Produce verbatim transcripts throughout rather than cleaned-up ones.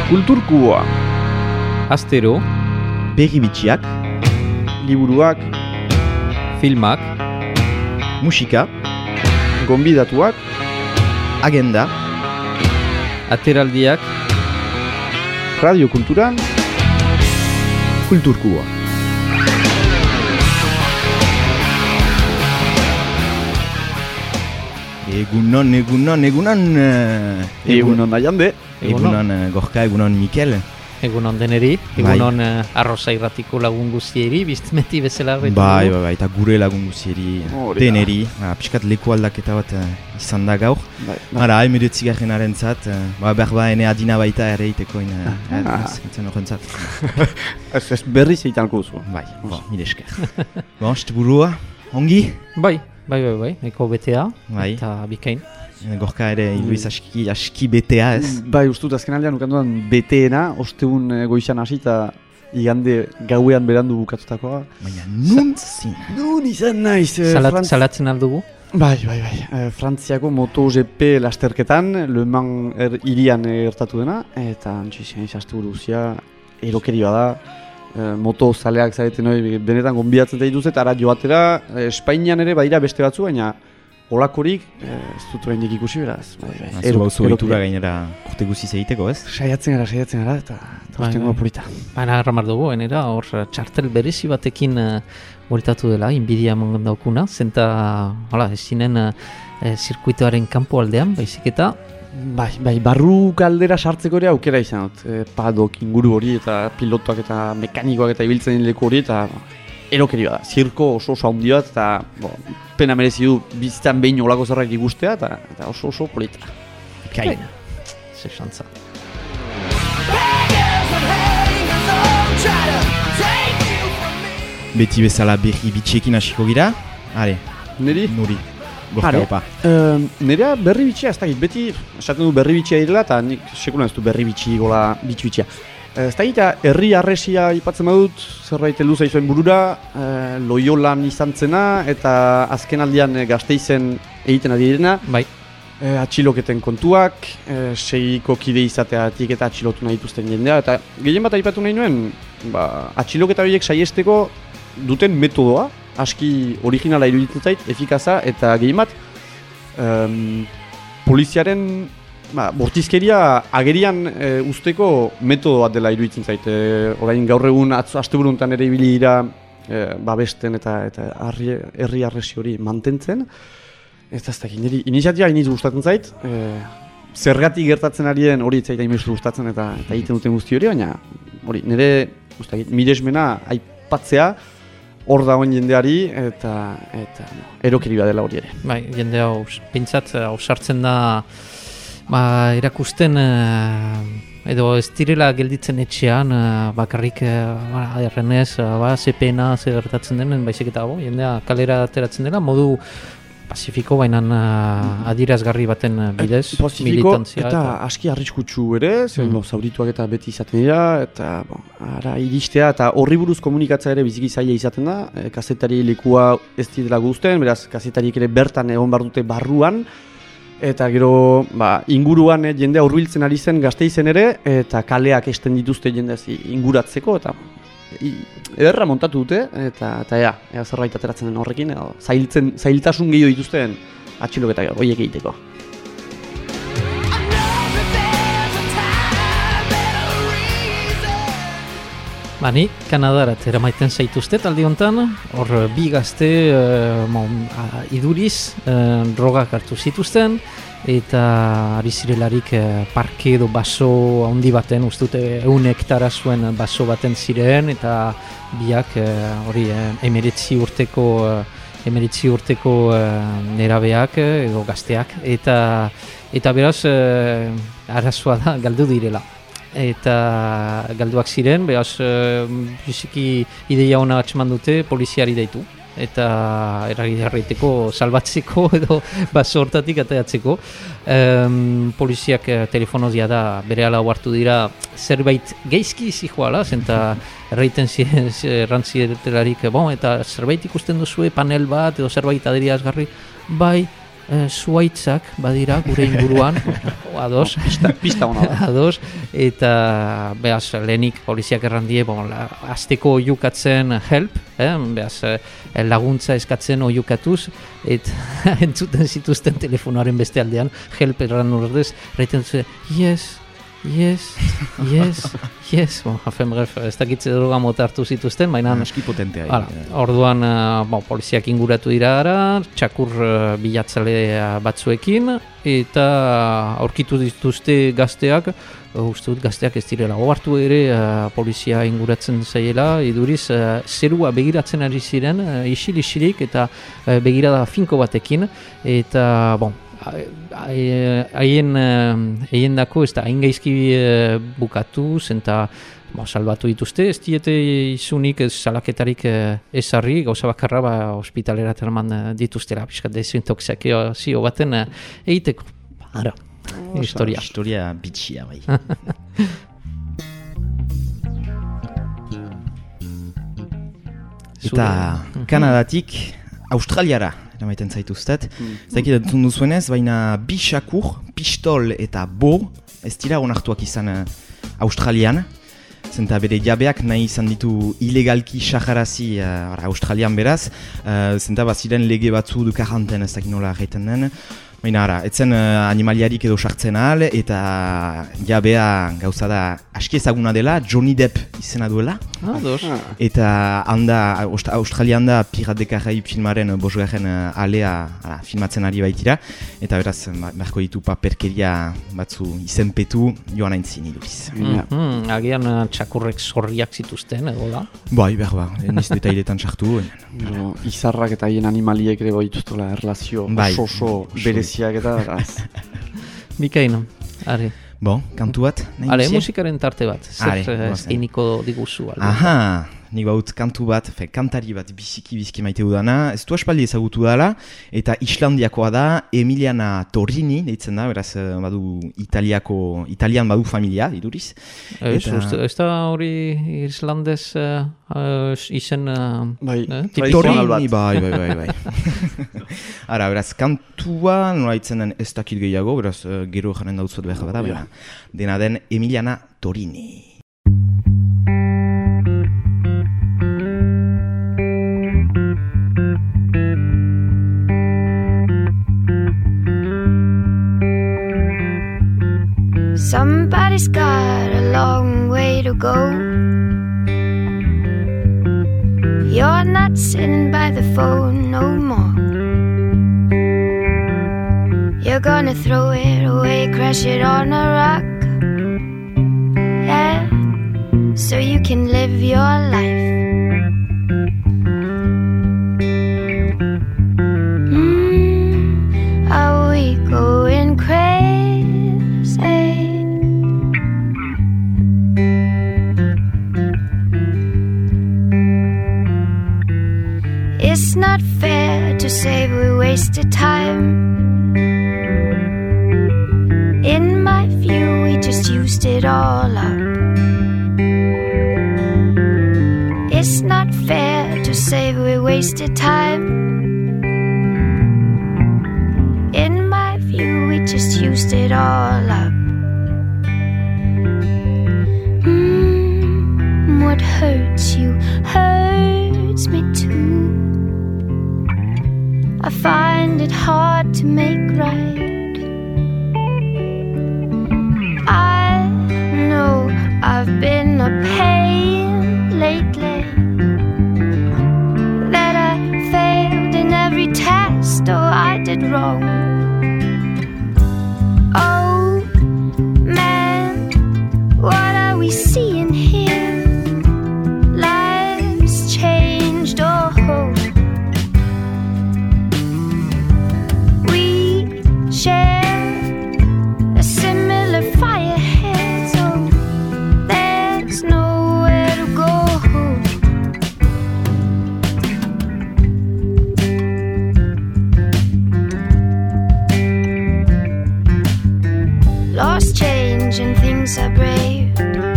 Kulturkuboa. Astero, Berri bitxiak, Liburuak, filmak, musika, gonbidatuak, agenda, ateraldiak, radiokulturan, Kulturkuboa. Egunon, egunon, egunon, eh, egunon aiande. egunon eh, Gorka, egunon Mikel. egunon deneri, egunon uh, arroza irratiko lagun guztieri, biztimeti bezala retu. Bai, bai, bai, eta gure lagun guztieri, Hori da. deneri, ah, pixkat leku aldaketa bat eh, izan da gaur. Bai, bai. Hara, emeretzi garrenaren zat, uh, ba, berba ene adina baita ere iteko in, Ah. zintzen horren zat. Ez, ez berri zeitanko zu. Bai, bo, mire esker. Bon, este burua, ongi? Bai, bai, bai, bai, eko betea, Bai. eta bikain. Gorka ere, Luis aski, aski betea ez? Bai, ustut azken aldean ukanduan beteena, ostegun eh, goizan hasi eta igande gauean berandu bukatutakoa. Baina nun zin? Nun izan naiz, eh, Salat, Frantz- Salatzen aldugu? Bai, bai, bai. Eh, Frantziako MotoGP lasterketan, Le Mans er, irian gertatu dena, eta antxizien izazte buruzia, erokeria da, eh, moto zaleak zareten hori benetan gonbidatzen da dituzet, ara joatera, eh, Espainian ere badira beste batzu, baina olakorik, eh, ez dut oraindik ikusi beraz. Bai, bai. Zu Ero- bauzu erokeria. ohitura gainera urte guziz egiteko ez? Saiatzen gara, saiatzen gara, eta eta Bai, ustengo bai. polita. Baina arramar dugu, enera, hor uh, txartel berezi batekin uh, bueltatu dela, inbidia eman daukuna, zenta, hala, ez zinen uh, eh, zirkuitoaren kanpo aldean, baizik eta, Bai, bai, barru kaldera sartzeko ere aukera izan dut. E, padok inguru hori eta pilotoak eta mekanikoak eta ibiltzen den leku hori eta erokeria da. Zirko oso oso handi bat eta bo, pena merezi du bizitzan behin olako zerrak ikustea eta, eta oso oso polita. Kain. ze xantza. Beti bezala berri bitxiekin hasiko gira. Are, Neri? nuri. Gorka Are. opa. Uh, nerea berri bitxia ez dakit, beti esaten du berri bitxia direla eta nik sekulan ez du berri bitxi gola bitxi bitxia. Uh, ez dakit, herri arresia ipatzen badut, zerbait heldu zaizuen burura, uh, Loiolan izan zena eta azken aldian eh, Gasteizen egiten ari direna. Bai, E, atxiloketen kontuak, e, seiko kide izateatik eta atxilotu nahi dituzten jendea, eta gehien bat aipatu nahi nuen, ba, atxiloketa horiek saiesteko duten metodoa, aski originala iruditzen zait, efikaza, eta gehien bat, em, poliziaren ba, bortizkeria agerian e, usteko metodo bat dela iruditzen zait. E, orain gaur egun asteburu honetan ere ibili dira e, babesten eta, eta herri herri arresi hori mantentzen. Ez da ez dakit, niri iniziatia iniz gustatzen zait, e, zergatik gertatzen ari den hori etzaita inbeste gustatzen eta, eta egiten duten guzti hori, baina hori, nire gustakit, miresmena aipatzea hor dagoen jendeari eta, eta erokeria dela hori ere. bai, jende hau, pintzat, hau sartzen da, ba, erakusten, eh, edo ez direla gelditzen etxean, eh, bakarrik, eh, ba, errenez, eh, ba, ze pena, ze gertatzen denen, baizik eta, bo, jendea kalera ateratzen dela, modu pazifiko, baina uh, adierazgarri baten uh, bidez, Pazifiko militantzia. eta aski arriskutsu ere, zer Mm. mm. zaurituak eta beti izaten dira, eta bon, ara iristea eta horri buruz komunikatzea ere biziki zaila izaten da, e, kazetari lekua ez dira guzten, beraz kazetariek ere bertan egon behar dute barruan, eta gero ba, inguruan eh, jendea hurbiltzen ari zen Gasteizen ere, eta kaleak esten dituzte jendez inguratzeko, eta i, ederra montatu dute, eta, eta ea, ea zerbait ateratzen den horrekin, edo, zailtzen, zailtasun gehiago dituzten atxiloketa horiek egiteko. Ba, ni Kanadarat eramaiten zaituzte taldi honetan, hor bi gazte uh, mo, a, iduriz uh, drogak hartu zituzten, eta ari zirelarik uh, parke edo baso handi baten, ustute ehun hektara zuen baso baten ziren, eta biak uh, hori uh, emeretzi urteko uh, emeretzi urteko uh, nerabeak uh, edo gazteak, eta eta beraz uh, arazoa da galdu direla. Eta galduak ziren, behaz biziki ideia ona atxeman dute poliziari deitu eta eragitarreiteko salbatzeko edo baso hortatik ateratzeko. Um, poliziak eh, telefonozia da bere ala hartu dira zerbait geizki zijoala, zenta erraiten ziren errantzieretelarik, bon, eta zerbait ikusten duzue panel bat edo zerbait aderiazgarri, bai, e, zuaitzak badira gure inguruan, ados. No, pista, pista hona da. Ados, eta behaz, lehenik poliziak errandie, bon, la, azteko oiukatzen help, eh? Behaz, laguntza eskatzen oiukatuz, eta entzuten zituzten telefonoaren beste aldean, help erran ordez, reiten zuen, yes, yes, yes, yes, bon, hafen bref, ez dakitze droga mota hartu zituzten, baina... Eski potentea. Hala, orduan, uh, bon, poliziak inguratu dira ara, txakur uh, bilatzale batzuekin, eta aurkitu dituzte gazteak, uh, uste dut gazteak ez direla ohartu ere, uh, polizia inguratzen zaiela, iduriz, uh, zerua begiratzen ari ziren, uh, isil-isilik, eta uh, begirada finko batekin, eta, bon, haien haien dako ez da hain gaizki e, bukatu zenta ba, salbatu dituzte, ez diete izunik ez salaketarik e, ezarri, gauza bakarra ba, ospitalera terman dituztera pixkat desintoxikazio baten e, egiteko. Ara, oh, historia. Historia bitxia bai. Eta Kanadatik Australiara eramaiten zaituztet. Mm. Zaikit entzun duzuenez, baina bi xakur, pistol eta bo ez dira onartuak izan uh, Australian. Zenta bere jabeak nahi izan ditu ilegalki xajarazi uh, Australian beraz. Uh, zenta baziren lege batzu du karanten ez dakit nola egiten den. Baina ara, etzen uh, animaliarik edo sartzen ahal, eta jabea gauza da aski ezaguna dela, Johnny Depp izena duela. Ah, dos. Eta handa, Aust- Australian da Pirat de Caraïbes filmaren bosgarren uh, alea ara, filmatzen ari baitira. Eta beraz, beharko ditu paperkeria batzu izenpetu joan aintzin iduriz. Mm-hmm. Agian uh, txakurrek zorriak zituzten, edo da? Bai, behar ba, ez detailetan sartu. No, izarrak eta haien animaliek ere baituztola erlazio bai. oso bereziak eta beraz. Bikaino, are. Bon, kantu bat? Ale, musikaren tarte bat. Are, zer eskainiko diguzu. Alde. Aha, nik baut kantu bat, fe, kantari bat biziki-biziki maite dudana. Ez du aspaldi ezagutu dela, eta Islandiakoa da, Emiliana Torrini, deitzen da, beraz, badu Italiako, Italian badu familia, iduriz. Ez, eta... ez da hori Islandez uh, uh, izen... Uh, bai, eh? tradizional bat. Bai, bai, bai, bai. Ara, beraz, kantua, nola itzen den ez dakit gehiago, beraz, uh, gero jaren dautzot behar bada, baina dena den Emiliana Torrini. Somebody's got a long way to go. You're not sitting by the phone no more. You're gonna throw it away, crash it on a rock. Yeah, so you can live your life. Mm, are we going crazy? It's not fair to say we wasted time. In my view, we just used it all up. It's not fair to say we wasted time. In my view, we just used it all up. Mm, what hurts you hurts me too. I find it hard to make right. I know I've been a pain lately, that I failed in every test, oh I did wrong. Oh man, what are we seeing here? Life's changed, oh share a similar fire head, so there's nowhere to go. Lost change and things are brave.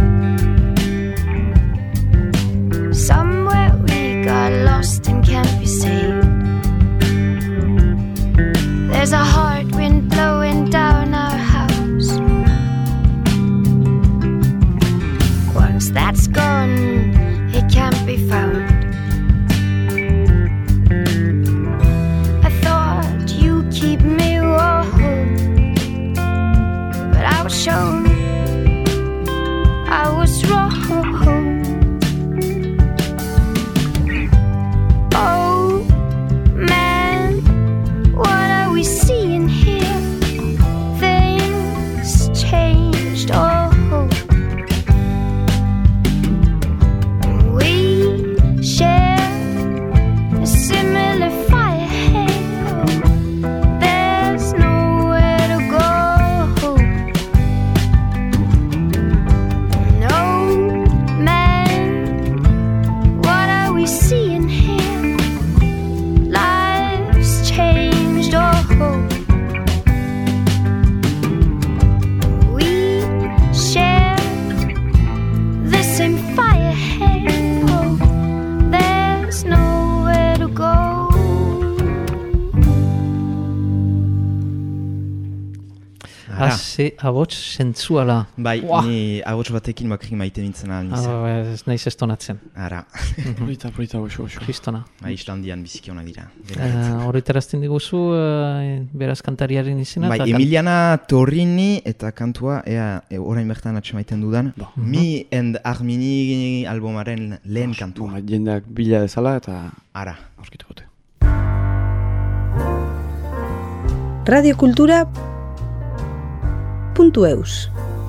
Somewhere we got lost and can't be saved. There's a hard wind blowing down our house. that's gone, it can't be found. I thought you keep me warm, but I was shown I was wrong. Oh man, what are we seeing here? Things changed, oh. We share a similar fire hell. There's nowhere to go. No man, what are we seeing here? Life's changed, oh. We share the same fire hell. There's nowhere to go. Ara. Haze abots sentzuala. Bai, Uah. ni ahots batekin bakrik maite nintzen ahal Ah, nintzen. ba, ez naiz estonatzen. Ara, Polita, polita, oso, oso. Kristona. bai, Islandian biziki onak dira. Uh, Horretarazten diguzu uh, beraz kantariaren izena. Bai, eta kan- Emiliana Torrini eta kantua, ea, e, orain bertan atxemaiten dudan, Me and Armini albumaren lehen kantua. Ba, jendeak bila dezala eta Ara. aurkitukote. radiokultura puntu eus.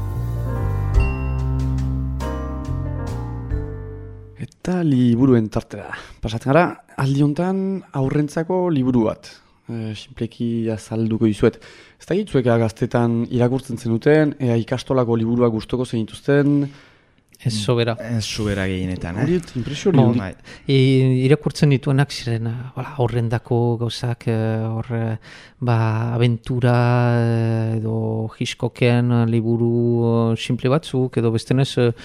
Eta liburuen tartera. Pasatzen gara, aldi hontan aurrentzako liburu bat. E, Simpleki azalduko dizuet. Ez da gitzuek gaztetan irakurtzen zenuten, ea ikastolako liburuak gustoko zenituzten. Ez sobera. Ez sobera gehienetan, Hori, eh? impresio hori. Bon, hori. Bai. E, irakurtzen dituenak ziren uh, hola, horrendako gauzak eh, hor eh, ba, aventura eh, edo Hitchcocken eh, liburu eh, simple batzuk edo bestenez eh,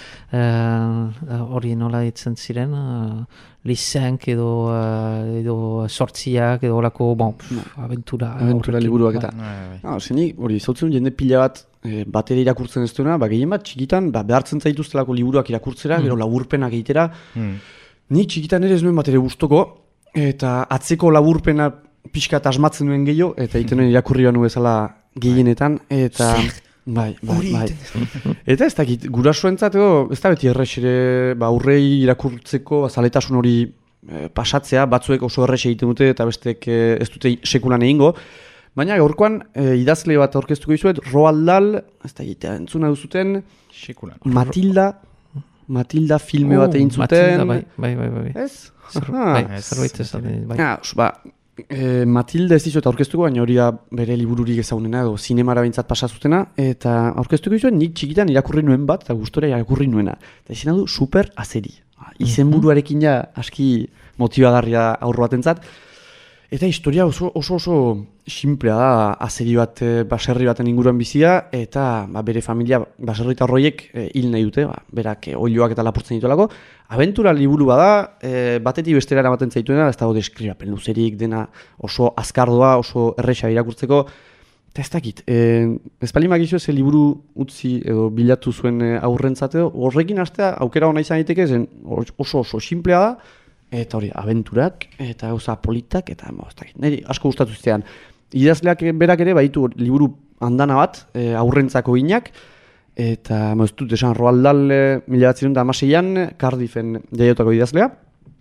eh, hori nola ditzen ziren uh, lizenk edo, eh, edo sortziak edo horako bon, pff, aventura Aventura horrekin, liburuak bai. eta. Bai, bai. Ah, zenik, hori, zautzen jende pila bat, e, batera irakurtzen ez duena, ba, gehien bat txikitan, ba, behartzen zaituztelako liburuak irakurtzera, gero laburpenak egitera. Hmm. Ni txikitan ere ez nuen bat ere gustoko, eta atzeko laburpena pixka asmatzen nuen gehiago, eta egiten nuen irakurri banu bezala gehienetan, eta... Bai, bai, Hori bai. Eta ez dakit, gurasoentzat edo, ez da beti errex ere, ba, aurrei irakurtzeko, ba, zaletasun hori e, pasatzea, batzuek oso errex egiten dute, eta bestek e, ez dute sekulan egingo. Baina gaurkoan e, idazle bat aurkeztuko dizuet, Roald Dahl, ez da egitea entzuna duzuten, Sekulan. Matilda, Matilda filme bat egin Oh, Matilda, zuten. bai, bai, bai, bai. Ez? Zer, Aha. bai, Ez, zerbait ez da, bai. Ah, os, ba, e, Matilda ez dizuet aurkeztuko, baina hori da bere libururik ezagunena, edo zinemara behintzat pasazutena, eta aurkeztuko dizuet nik txikitan irakurri nuen bat, eta gustora irakurri nuena. Eta izena du super azeri. Izenburuarekin ja aski motibagarria aurro batentzat. Eta historia oso oso, oso simplea da, azeri bat, e, baserri baten inguruan bizia, eta ba, bere familia baserritar horiek e, hil nahi dute, ba, berak e, oiloak eta lapurtzen dituelako. Abentura liburu bada, e, batetik bestera eramaten zaituena, ez dago deskribapen luzerik dena oso azkardoa, oso erresa irakurtzeko. Eta ez dakit, e, ez bali magizu ez liburu utzi edo bilatu zuen e, aurrentzateo, horrekin hastea aukera hona izan daiteke, zen oso oso simplea da, eta hori, abenturak, eta gauza politak, eta mo, ez dakit, niri asko gustatu zitean. Idazleak berak ere baditu liburu andana bat, e, aurrentzako ginak, eta mo, ez dut esan Roald Dahl e, mila bederatziehun eta hamaseian Cardiefen jaiotako idazlea,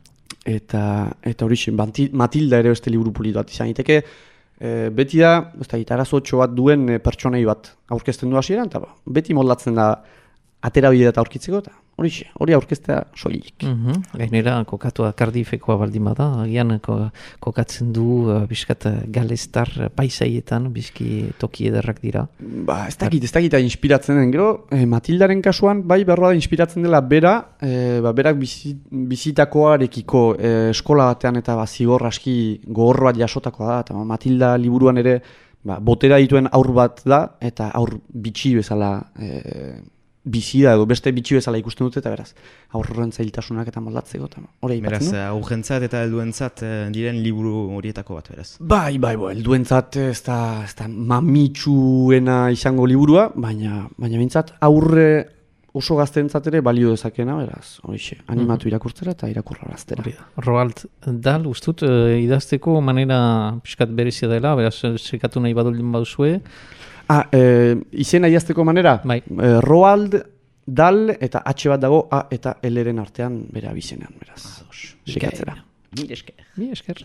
eta eta hori Matilda ere beste liburu polit bat izan daiteke. E, beti da, ez da, arazo bat duen e, pertsonei bat aurkezten du hasieran, eta ba, beti moldatzen da atera bide eta aurkitzeko, eta hori hori aurkeztea soilik. Mhm. Gainera, kokatua Cardiffekoa baldin bada, agian ko, kokatzen du uh, bizkat galestar paisaietan, bizki toki ederrak dira. Ba, ez dakit, ez dakit inspiratzen den, gero, e, Matildaren kasuan, bai berroa da inspiratzen dela bera, e, ba, berak bizi, bizitakoarekiko e, eskola batean eta ba, zigor aski gogor bat jasotakoa da, eta ba, Matilda liburuan ere ba, botera dituen aur bat da, eta aur bitxi bezala e, bizi da, edo beste bitxi bezala ikusten dute, eta beraz, aurren zailtasunak eta moldatzeko, eta hori Beraz, aipatzen du. aurrentzat eta helduentzat eh, diren liburu horietako bat, beraz. Bai, bai, bai, helduentzat ez da, ez da mamitsuena izango liburua, baina baina behintzat aurre oso gazteentzat ere balio dezakena, beraz, horixe, animatu irakurtzera eta irakurraraztera. Roald Dahl, ustut, uh, idazteko manera pixkat berezia dela, beraz, sekatu nahi badolin baduzue. Ah, e, izena idazteko manera? Bai. E, Roald Dahl eta H bat dago A eta L-ren artean bere abizenean, beraz. Sekatzera. Mil esker. Mil esker.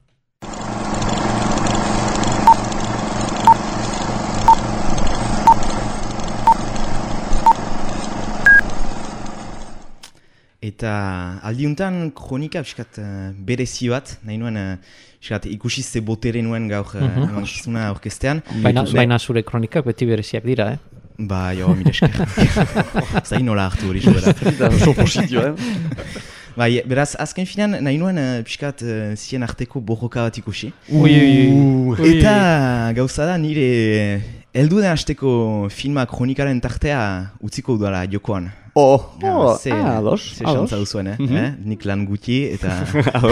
Eta aldiuntan kronika piskat uh, berezi bat, nahi nuen uh, piskat ikusi ze botere nuen gaur uh, Mhm. emankizuna aurkeztean. Baina, Be- baina zure kronikak beti bereziak dira, eh? Ba, jo, mil esker. Zain nola hartu hori zubera. Oso positio, eh? Bai, beraz, azken finan, nahi nuen uh, piskat uh, zien arteko borroka bat ikusi. Ui, ui, ui. Eta gauza da nire heldu den hasteko filma kronikaren tartea utziko udala jokoan. Oh, Ja, oh, ze, ah, ados, ze ados. xantza duzuen, eh? Mhm. eh? Nik lan guti eta...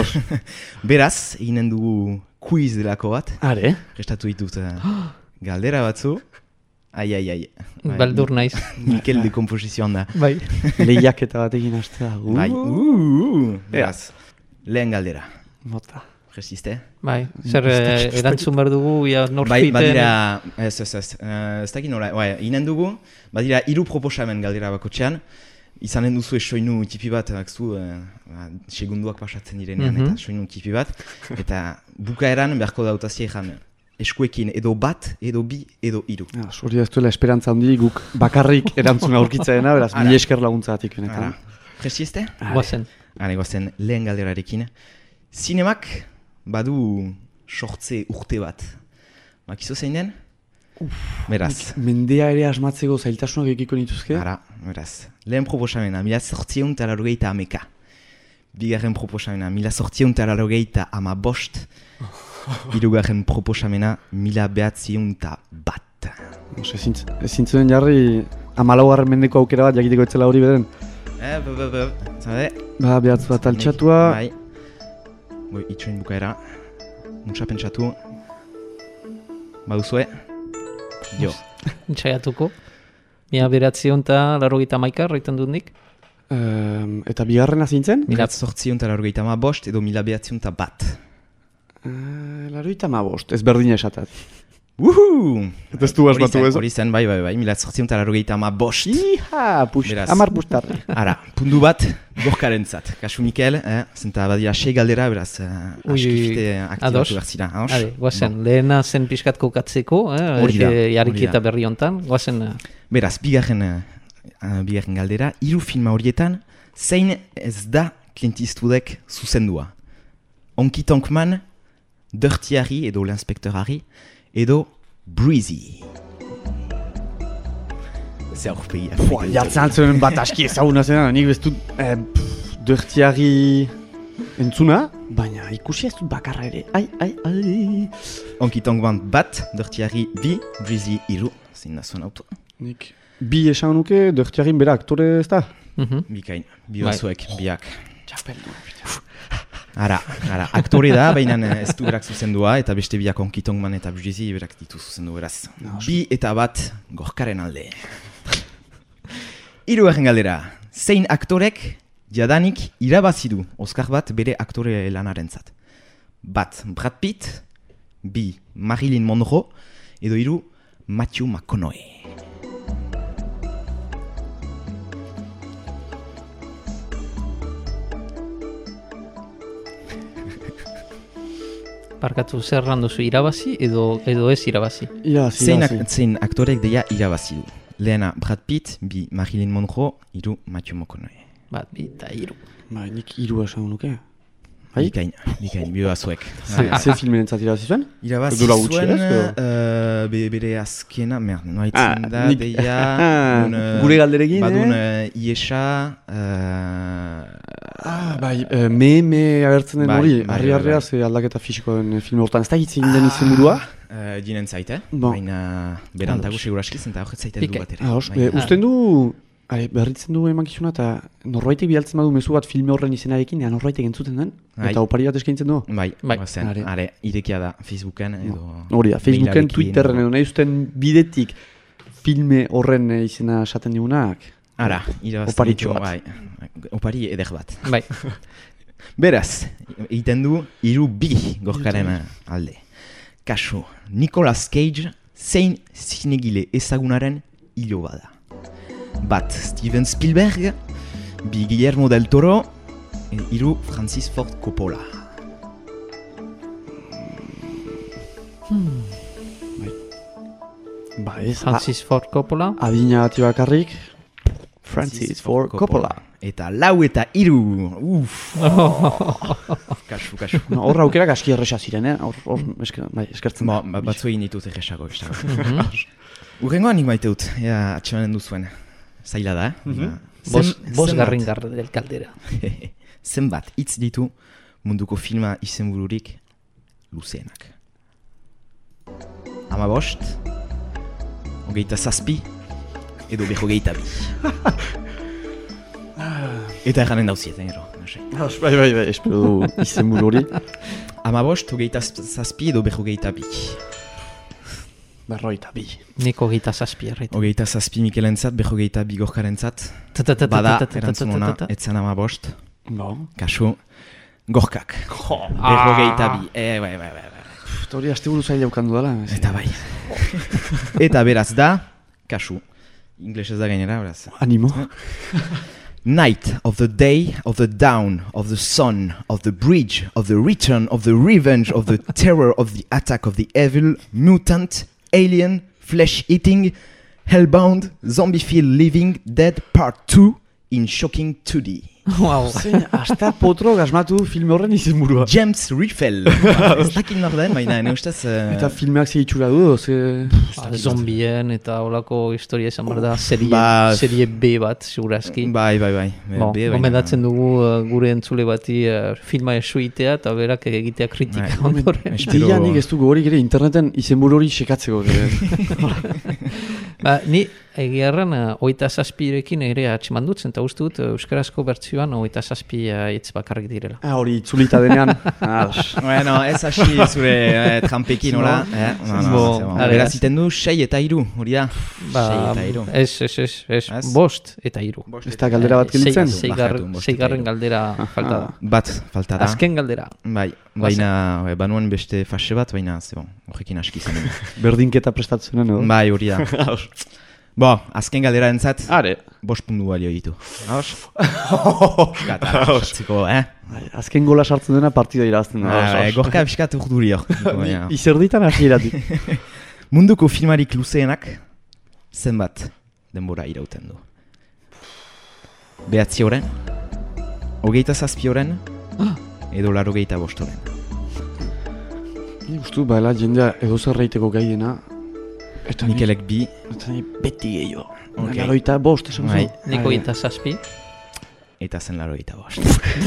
Beraz, eginen dugu quiz delako bat. Are? Prestatu ditut uh, galdera batzu. Ai, ai, ai. Bai, Baldur naiz. Mikel de komposizioan da. Bai. Lehiaketa bat egin hastea. Uh, Bai, uh, beraz, lehen galdera. Mota. Resiste? Bai, zer eh, erantzun behar dugu, ia nortu Bai, iten. badira, ez, ez, ez, uh, ez dakit nola, bai, inen dugu, badira hiru proposamen galdera bakotxean, izanen duzu soinu tipi bat, akzu, uh, segunduak pasatzen direnean, Mhm. eta soinu tipi bat, eta bukaeran beharko dautazi egan, eskuekin edo bat, edo bi, edo hiru. Ja, sori ez duela esperantza handi guk bakarrik erantzuna aurkitzaena, beraz, Ara. mila esker laguntzatik Ara, benetan. presieste? Guazen. Hane, goazen lehen galderarekin. Zinemak badu sortze urte bat. Bakizu zein den? Beraz. Mendea ere asmatzeko zailtasunak ekiko nituzke. Ara, beraz. Lehen proposamena, mila sortziehun eta laurogeita hameka. Bigarren proposamena, mila sortziehun eta laurogeita ama bost. Hirugarren proposamena, mila behatziehun eta bat. Ezin zuen jarri amalaugarren mendeko aukera bat jakiteko etzela hori beren. Eh, be, be, be, zabe? Ba, behatz bat altxatua. Bai. Boi, itxoin bukaera. Muntza pentsatu. Baduzue? Jo. Txaiatuko. Mila beratzion eta larrogeita maika, raiten dut nik. Um, eta bigarrena zintzen? Mila sortziehun eta laurogeita ama bost edo mila behatziehun eta bat. Uh, Laroita ma bost, ez berdina esatat. Uhu! Eta ez du asmatu ez? Hori zen, bai, bai, bai, mila sortziehun eta laurogeita ama bost. Iha, pust, Beraz. amar pustarri. Ara, pundu bat, gorkarentzat. Kasu Mikel, eh? Zenta badira sei galdera, beraz, uh, Ui, askifte ados. aktibatu behar zira. Ados? Hade, guazen, lehena zen pixkat kokatzeko, eh, Hori da, eh, hori jarriketa da. berri hontan, guazen, eh, Beraz, bigarren, uh, bigarren galdera, hiru filma horietan, zein ez da Clint Eastwoodek zuzendua. Honky Tonk Man, Dirty Harry edo l'inspecteur Harry, edo Breezy. Zer aurpegia. Boa, jartzen altzen bat aski ezaguna zena, nik bestut eh, dörtiari entzuna, baina ikusi ez dut bakarra ere. Ai, ai, ai. Honky Tonk Man bat, Dirty Harry bi, Breezy hiru. Zein da zuen auto. Nik bi esan nuke dörtiarin bera aktore ez da? mhm. Bikain, bi Bai. bazuek, biak. Txapel. Ara, ara, aktore da, baina ez du berak zuzendua, eta beste biak Honky Tonk Man eta Breezy berak ditu zuzendu beraz. Bi eta bat, gorkaren alde. Hirugarren galdera, zein aktorek jadanik irabazi du Oscar bat bere aktore lanarentzat? Bat, Brad Pitt, bi, Marilyn Monroe, edo hiru, Matthew McConaughey. Barkatu zer randozu irabazi edo edo ez irabazi. Ja, Zein, zira, ak zein aktorek deia irabazi du? Lehena Brad Pitt, bi, Marilyn Monroe, hiru, Matthew McConaughey. Bat, bi eta hiru. Ba, nik hiru esan nuke. Bai? Bikain, bikain, bi bazuek. Ze, ze filmen entzat irabazi zuen? Irabazi Duela gutxi, zuen, ez, edo? uh, be, bere azkena, merd, Ah, noitzen da, nik- deia... dun, uh, Gure galderekin, Badun eh? uh, Iesa... Uh, Ah, bai, eh, meme agertzen den Bai, hori, bai, harri-harria bai, ze aldaketa fisiko den film hortan. Ez da hitzin den izen burua? uh, Ginen zait, eh? Bon. Baina berantago Ados. seguraskiz, eta horret zaiten Ike. du bat ere. Ados, Baina- eh, usten du, are, berritzen du emankizuna eta norbaitek bialtzen badu mezu bat filme horren izenarekin, ea norbaitek entzuten den, Bai. eta opari bat eskaintzen du. Bai, Bai. bazen, Are. are, irekia da Facebooken edo... Hori da, Facebooken, mailarekin, Twitterren edo- edo nahi usten bidetik filme horren eh, izena esaten digunak, Ara, irabazten Oparitxo ditu, bat. bai, opari eder bat. Bai, Beraz, egiten du hiru bi gorkaren alde. Kasu, Nicolas Cage zein zinegile ezagunaren hilo bada. Bat Steven Spielberg, bi Guillermo del Toro, e, hiru Francis Ford Coppola. Ba ez, Francis Ford Coppola. adina bati bakarrik, Francis Ford Coppola. Eta lau eta hiru, uff. Kasu, kasu. No, hor aukerak aski erresa ziren, eh? Hor, hor esker, bai, eskertzen Ba, da. ba, batzu egin ditut egesago, estago. Urrengoan nik maite dut, ea atxemanen duzuen. Zaila da, eh? Mhm. Bos, Zen- bos zenbat- garrin garra del kaldera. Zenbat hitz ditu munduko filma izenbururik luzeenak. Ama bost, hogeita zazpi, edo behogeita bi. Eta erranen dauzieten, ero. Bai, bai, bai, espero du izenburu hori. Ama bost, hogeita zazpi edo behogeita bi. Berroita bi. Niko gita zazpi erretu. Hogeita zazpi Mikelentzat, behogeita bi gorkarentzat. Bada, erantzun ona, etzan ama bost. Bo. Kasu, gorkak. Behogeita bi. E, bai, bai, bai, bai. Eta hori aste buru zaila eukandu dela. ez? Eta bai. Eta beraz da, kasu. Inglesez da gainera, beraz. Animo. Night of the day, of the dawn, of the sun, of the bridge, of the return, of the revenge, of the terror, of the attack of the evil, mutant, alien, flesh-eating, hellbound, zombie-filled living, dead part two in shocking two D. Wow. Zein, hasta potro gasmatu filme horren izenburua. James Riffel. Ez dakit nor den, baina ne ustez... Uh, Eta filmeak ze itxura du, ze... Ba, zombien eta olako historia esan behar da serie, Ba- serie B bat, segurazki. Bai, bai, bai. Bon, Be, baina- gomendatzen dugu uh, gure entzule bati uh, filma esuitea eta berak egitea kritika Bai. ondoren. Espero- Dianik ez dugu horik ere interneten izenburu hori sekatzeko. Ba, ni egiarran uh, oita zazpirekin ere atxeman dut, eta uste dut uh, euskarazko bertsioan oita zazpi uh, hitz bakarrik direla. Ah, hori itzulita denean. ados. Bueno, ez hasi zure eh, trampekin, hola? Eh? No, no, Bo, c'est bon. are, Beraz ez. iten du, sei eta hiru, hori da? Ba, sei eta hiru. ez, ez, ez, ez, Ez? bost eta hiru. Ez da galdera bat Sei- gelitzen? Seigarren Bajatu, bost eta seigarren hiru. galdera falta da. Bat, falta da. Azken galdera. Bai, baina, bai, banuan beste fase bat, baina, ze bon, horrekin aski zen. Berdinketa prestatzen edo. Bai, hori da. Bo, azken galdera entzat, Are. bost puntu balio ditu. Haos? Gata, sartzeko, eh? Bai, azken gola sartzen dena partida irabazten da. Ah, bai, gorka piskat urduri hor. Baina- Izerditan hasieratik. Munduko filmarik luzeenak zenbat denbora irauten du. Behatzi horren, hogeita zazpi horren, edo larogeita bost horren. Ni ustu, baila jendea edo zerreiteko gai dena. Eta ni- Mikelek bi, Eta ni beti gehiago. Ok. Laroita bost, esan Bai. zu. Niko eta zazpi. eta zen larogeita bost.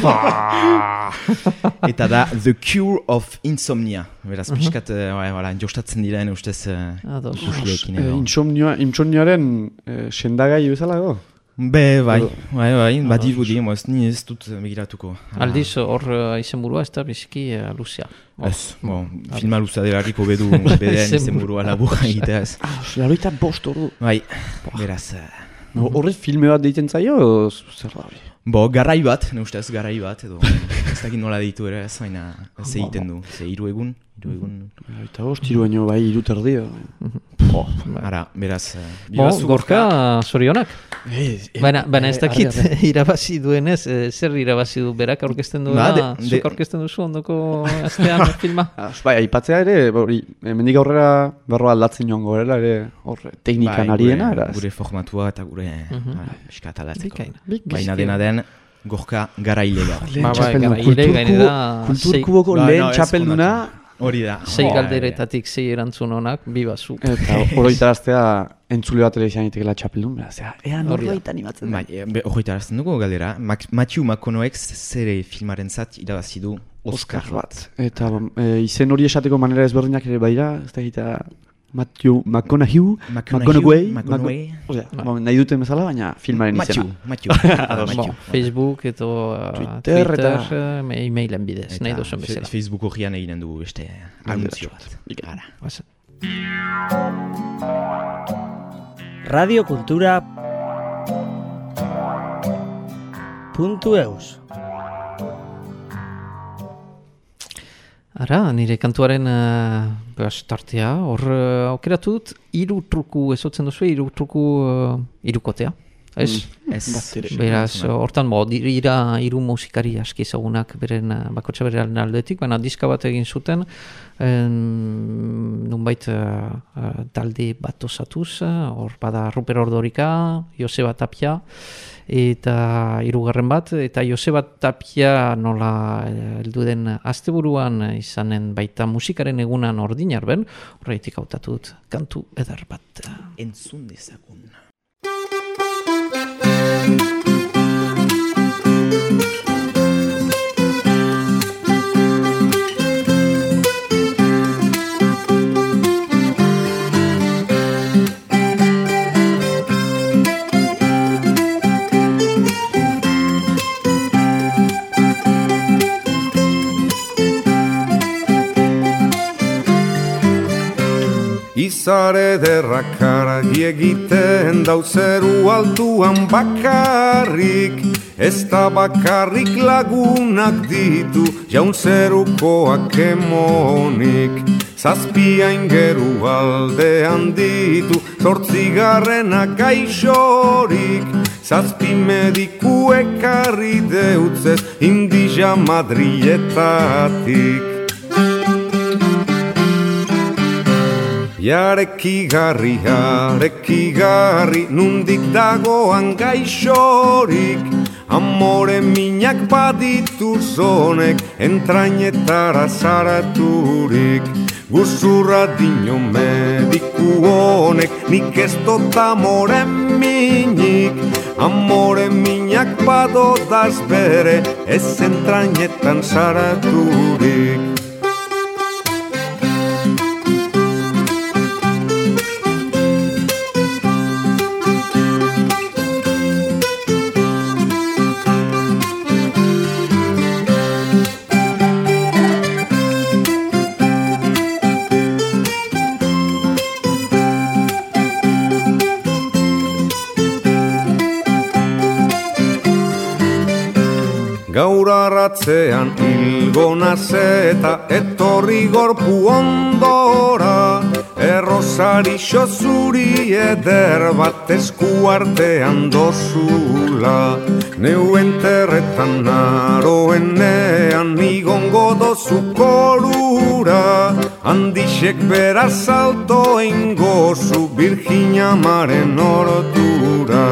Eta da The Cure of Insomnia. Beraz, piskat, uh, voilà, jostatzen diren ustez uh, Ados. ikusleekin Eh, edo. insomnioa, insomnioaren eh, sendagai bezala go? Be, bai, Edo- bai, bai, badirudi, mo ez ni ez dut eh, begiratuko. Aldiz, hor uh, izenburua ez da biziki uh, luzea. Ez, bon, filma luza delarik hobedu bedeen Izenburua. izenburua laburra egitea ez. Ah, laroita bost ordu. Bai, beraz, eh, No, horrez filme bat deiten zaio, edo zer da hori? bo, garai bat, ne ustez, garai bat, edo ez dakit nola deitu ere ez, baina ez egiten du, ze hiru egun, hiru egun, Laroita bost, hiru baino bai, hiru terdi. oh, ara, beraz, eh, Bo, bibazu gorka, zorionak. Eh, Baina, baina ez dakit argi, argi. irabazi duenez, eh, zer irabazi du berak aurkezten duena, Ba, de- de- zuk aurkezten duzu ondoko astean filma? Ah, bai, aipatzea ere, hori, hemendik aurrera berroa aldatzen joango erela ere, hor, teknikan bai, ariena, gure, eraz. gure formatua eta gure Mhm. bai, piskat aldatzeko. Bikaina. Baina dena den, gorka garaile da. Lehen Ba, bai, txapeldun, garaile kulturkubo- gainera kulturkuboko Ba, lehen no, ez txapelduna, Hori da. Sei Oh, galderetatik sei erantzun honak, bi bazu. eta oroitaraztea entzule bat ere izan itekela txapeldun, beraz, ea, ea Hori da. norbait animatzen da. Bai, e, be- horretarazten dugu galdera. Mac- Matthew McConaughey zere filmaren zat irabazi du Oscar bat. Eta e, izen hori esateko manera ezberdinak ere baira, ez da egita Matthew McConaughey, McConaughey, McConaughey, McConaughey. Osea, ba, nahi duten bezala, baina filmaren Matthew, izena. Matthew. Bon, Matthew. Facebook eto uh, Twitter Twitter, eta- uh, e-mailen bidez, nahi Eta duzuen fe- bezala. Facebook horrian eginen dugu beste anuntzio bat. Ara. Bazen. Radio Kultura puntu eus. Ara, nire kantuaren uh, tartea, hor uh, aukeratu dut, hiru truku ezotzen duzu, hiru truku uh, hirukotea. Ez? Mm. Ez. Beraz, hortan, bo, dira hiru musikari aski ezagunak beren, bakotxa beren aldetik, baina diska bat egin zuten, en, nunbait uh, uh, talde bat osatuz, hor bada Ruper Ordorika, Joseba Tapia, eta hirugarren bat, eta Joseba Tapia nola heldu den asteburuan izanen baita musikaren egunan ordinarben, horretik hautatu dut kantu edar bat. Entzun dezagun. Izare derrakaragi egiten dauzeru altuan bakarrik, ez da bakarrik lagunak ditu jaun zerukoak emonik. Zazpia ingeru aldean ditu zortzigarrenak gaixorik, zazpi mediku ekarri deutzez Indija Madriletatik. Jareki-garri, jareki-garri, nundik dagoan gaixorik, amore minak baditu zonek, entrainetara zaraturik. Guzurra dino mediku honek, nik ez dut amore minik, amore minak badodaz bere, ez entrainetan zaraturik. Gaur arratzean hilgona zeta etorri gorpu ondora, errosari xozuri eder bat eskuartean dozula. Neu enterretan naroenean igongo dozu korura, handixek beraz alto eingozu Virginia Maren ortura.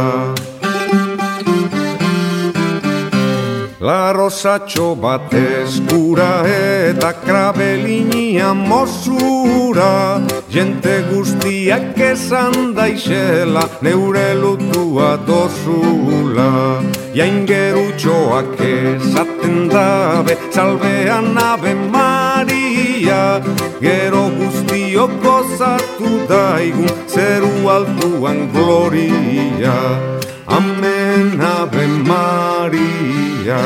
La rosatxo bat eskura eta krabelinia mozura, jente guztiak esan daixela neure lutua dozula. Jaingerutxoak esaten dabe, salbean Ave Maria, gero guztiok gozatu daigun zeru altuan gloria. Amen, Ave Maria.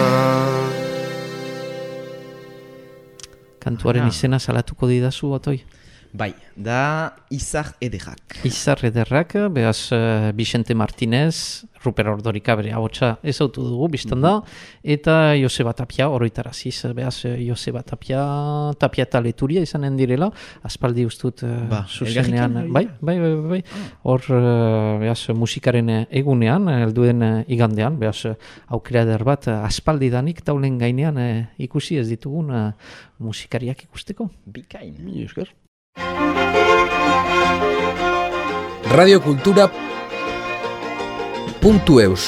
Kantuaren izena salatuko didazu, Otoi? Bai, da Izar Ederrak. Izar Ederrak, behaz uh, Vicente Martinez, Ruper Ordorika bere ahotsa ezautu dugu, biztan da, eta Joseba Tapia, oroitaraziz, behaz Joseba Tapia, Tapia eta Leturia izanen direla, aspaldi ustut uh, ba, zuzenean, bai, bai, bai, bai, hor, uh, behaz musikaren egunean, helduen uh, igandean, behaz uh, aukera eder bat, uh, aspaldi danik taulen gainean uh, ikusi ez ditugun uh, musikariak ikusteko. Bikain. Mi esker. Radio Kultura puntu eus.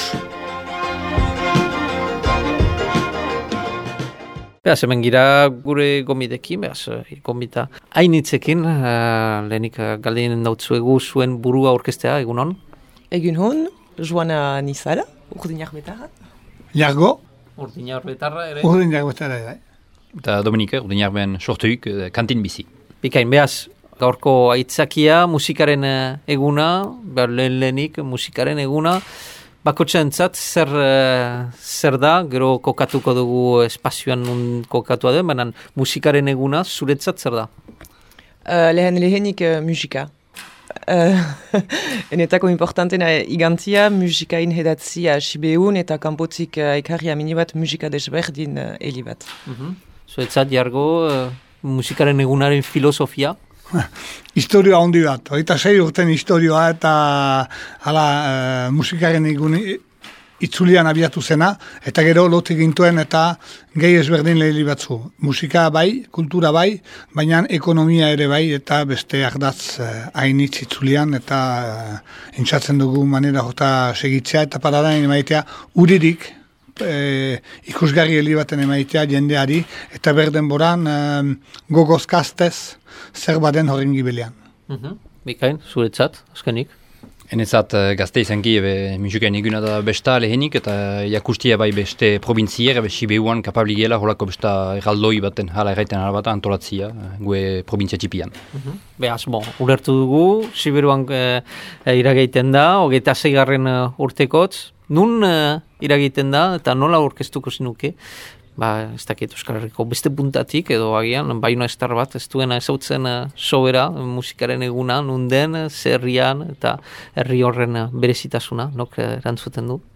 Beaz, hemen gira gure gomidekin, beaz, gomita hainitzekin, uh, lehenik uh, galdien dautzuegu zuen burua orkestea, egunon? Egun hon, Joana Nizara, urdinak betarra. Jargo, Urdinak betarra ere. urdinak betarra ere. Eta Dominike, urdinak ben sortuik, kantin bizi. Bikain, beaz, gaurko aitzakia, musikaren eguna, behar lehen lehenik musikaren eguna, bakotxentzat zer, zer da, gero kokatuko dugu espazioan nun kokatua den, baina musikaren eguna zuretzat zer da? Uh, lehen lehenik uh, musika. uh, enetako importantena igantia, musikain hedatzia sibeun eta kanpotik uh, ekarri amini bat musika desberdin uh, heli bat. Mm-hmm. Zuetzat, Jargo, uh, musikaren egunaren filosofia? Historioa handi bat, hogeita sei urten historioa eta hala uh, musikaren egun itzulian abiatu zena, eta gero lotik gintuen eta gehi ezberdin lehili batzu. Musika bai, kultura bai, baina ekonomia ere bai, eta beste ardatz uh, hainitz itzulian, eta uh, entzatzen dugu manera jota segitzea, eta paradain emaitea uririk, E, ikusgarri heli baten emaitea jendeari, eta berden boran e, gogoz kastez zer baden horren gibelean. Mm-hmm. Bikain, zuretzat, azkenik? Enezat gazte izanki ebe musikain eguna da besta lehenik, eta jakustia bai beste provintzier, ebe Sibeuan kapabli gela holako besta erraldoi baten hala erraiten alabata antolatzia, gue provintzia txipian. Mm-hmm. Beaz, bon, ulertu dugu, Siberuan e, e, irageiten da, hogeita zeigarren uh, urtekotz, nun uh, iragiten da, eta nola orkestuko zinuke, ba, ez dakit Euskal Herriko beste puntatik, edo agian, baina estar bat, ez duena ezautzen uh, sobera, musikaren eguna, nun den, zerrian, eta herri horren uh, berezitasuna, nok uh, erantzuten du.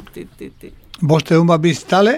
Boste egun bat biztale,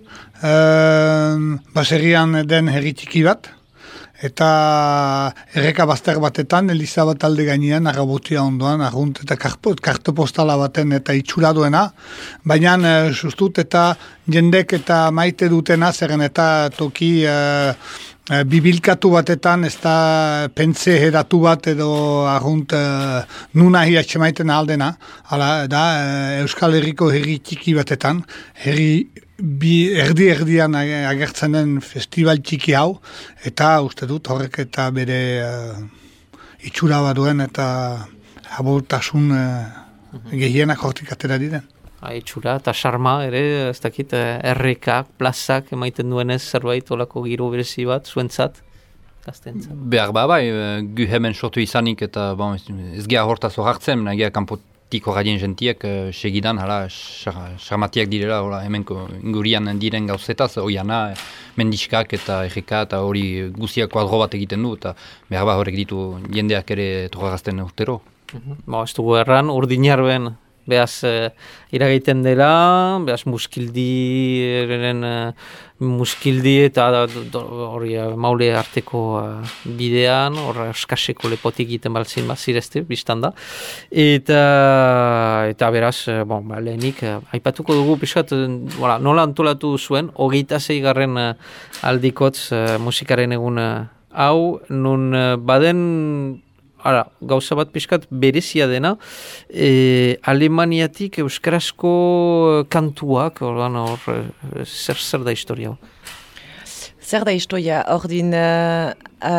uh, baserrian den herri txiki bat, eta erreka bazter batetan, Eliza bat alde gainean, arrabotia ondoan, arrunt eta kartopostala baten eta itxura duena, baina e, sustut eta jendek eta maite dutena, zerren eta toki e, e, bibilkatu batetan, ez da pentze hedatu bat edo arrunt e, nuna hi atxemaiten aldena, hala da e, Euskal Herriko herri txiki batetan, herri bi erdi-erdian agertzen den festival txiki hau, eta uste dut horrek eta bere uh, itxura baduen eta aboltasun uh, gehienak hortik atera diren. Ha, itxura eta sarma ere, ez dakit, errekak, plazak emaiten duenez zerbait olako giro berezi bat, zuentzat, gaztentzat. Behar ba, bai, gu hemen sortu izanik eta bon, ez geha hortaz horartzen, nagia kanpot tiko radien gentiak uh, segidan, hala, sarmatiak direla, hola, hemen ingurian diren gauzetaz, oiana, mendiskak eta erreka, eta hori guzia kuadro bat egiten du, eta behar bat horrek ditu jendeak ere torragazten urtero. Mm-hmm. Ba, ez dugu erran, urdinarben, behaz uh, iragaiten dela, behaz muskildi, eren, uh, muskildi eta hori uh, maule arteko uh, bidean, hor eskaseko lepotik egiten baltzin bat zirezte, biztan da. Eta, eta beraz, uh, bon, ba, lehenik, uh, aipatuko dugu, pixkat, uh, voilà, nola antolatu zuen, hogeita zeigarren uh, aldikotz uh, musikaren egun uh, hau, nun uh, baden, ara, gauza bat pixkat berezia dena, e, Alemaniatik euskarazko kantuak, hor, hor, zer, zer da historia? Zer da historia, ordin uh,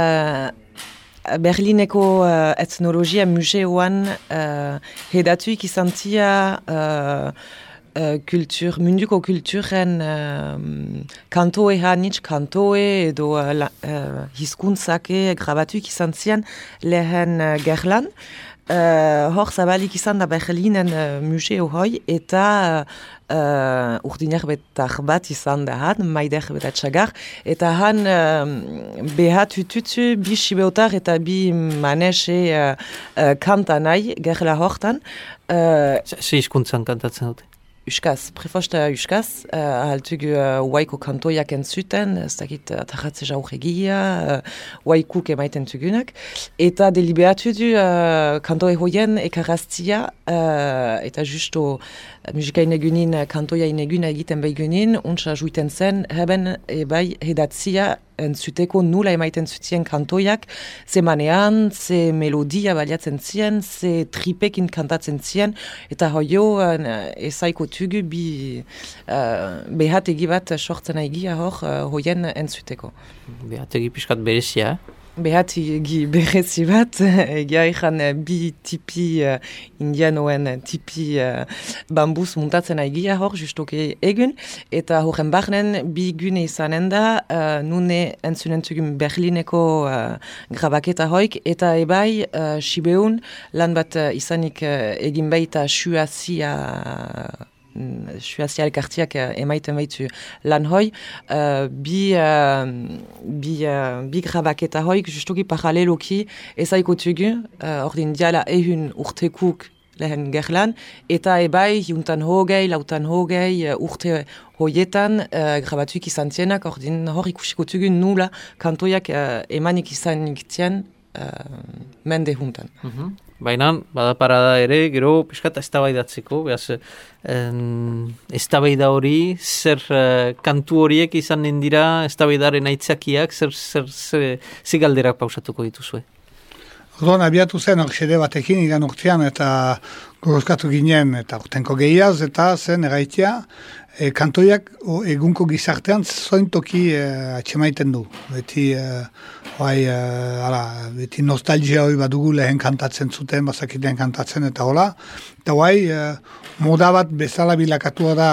uh, Berlineko uh, etnologia museoan uh, hedatuik izan tia uh, Uh, kultur, munduko kulturen uh, kantoe hanitz, kantoe edo uh, la, uh, hizkuntzake grabatuik izan zian lehen uh, gerlan. Uh, hor zabalik izan da Berlinen uh, museo hoi eta uh, urdinak betar bat izan da han, maider betat txagar, eta han uh, behat ututzu bi sibeotar eta bi manese uh, uh, kanta nahi gerla hortan. Uh, Ze hizkuntzan kantatzen dute? Euskaz, prefosta Euskaz, uh, ahaltugu uh, waiko kantoiak entzuten, ez dakit atarratze jaur egia, uh, waikuk emaiten tugunak, eta deliberatu du uh, kantoi hoien ekaraztia, uh, eta justo uh, musikain egunin, kantoia ineguna egiten behigunin, untsa juiten zen, heben ebai hedatzia entzuteko nula emaiten zutien kantoiak, ze manean, ze melodia baliatzen zien, ze tripekin kantatzen zien, eta hoio uh, ezaiko tugu bi uh, behategi bat sortzen egia hor uh, hoien entzuteko. Behategi pixkat berezia, eh? Behategi berezi bat, egia ikan bi tipi uh, indianoen tipi uh, bambuz muntatzen egia hor, justoke egun, eta horren barnen bi gune izanen da, uh, nune entzunen tugun Berlineko uh, grabaketa hoik, eta ebai uh, Sibeun lan bat uh, izanik uh, egin baita suazia uh, Suazia elkartiak uh, emaiten baitu lan hoi, uh, bi, uh, bi, uh, bi grabaketa hoik justuki paraleloki ezaikotugu, uh, ordin diala ehun urtekuk lehen gerlan, eta ebai juntan hogei, lautan hogei, uh, urte hoietan uh, grabatuik izan zienak, ordin hor ikusikotugu nula kantoiak uh, emanik izan iktien uh, mende juntan. Mm-hmm. Baina, bada parada ere, gero, piskat, eztabaidatzeko, behaz, eztabaida hori, zer uh, kantu horiek izan dira, eztabaidaren aitzakiak, zer, zer, zer, zer galderak pausatuko dituzue? Orduan, abiatu zen, hor xede batekin, igan urtean, eta gogozkatu ginen, eta urtenko gehiaz, eta zen eraitia, e, kantoiak o, egunko gizartean zointoki e, atxemaiten du. Beti, e, oai, e, ala, beti nostalgia hori badugu lehen kantatzen zuten, bazakiten kantatzen, eta hola. Eta oai, e, moda bat bezala bilakatua da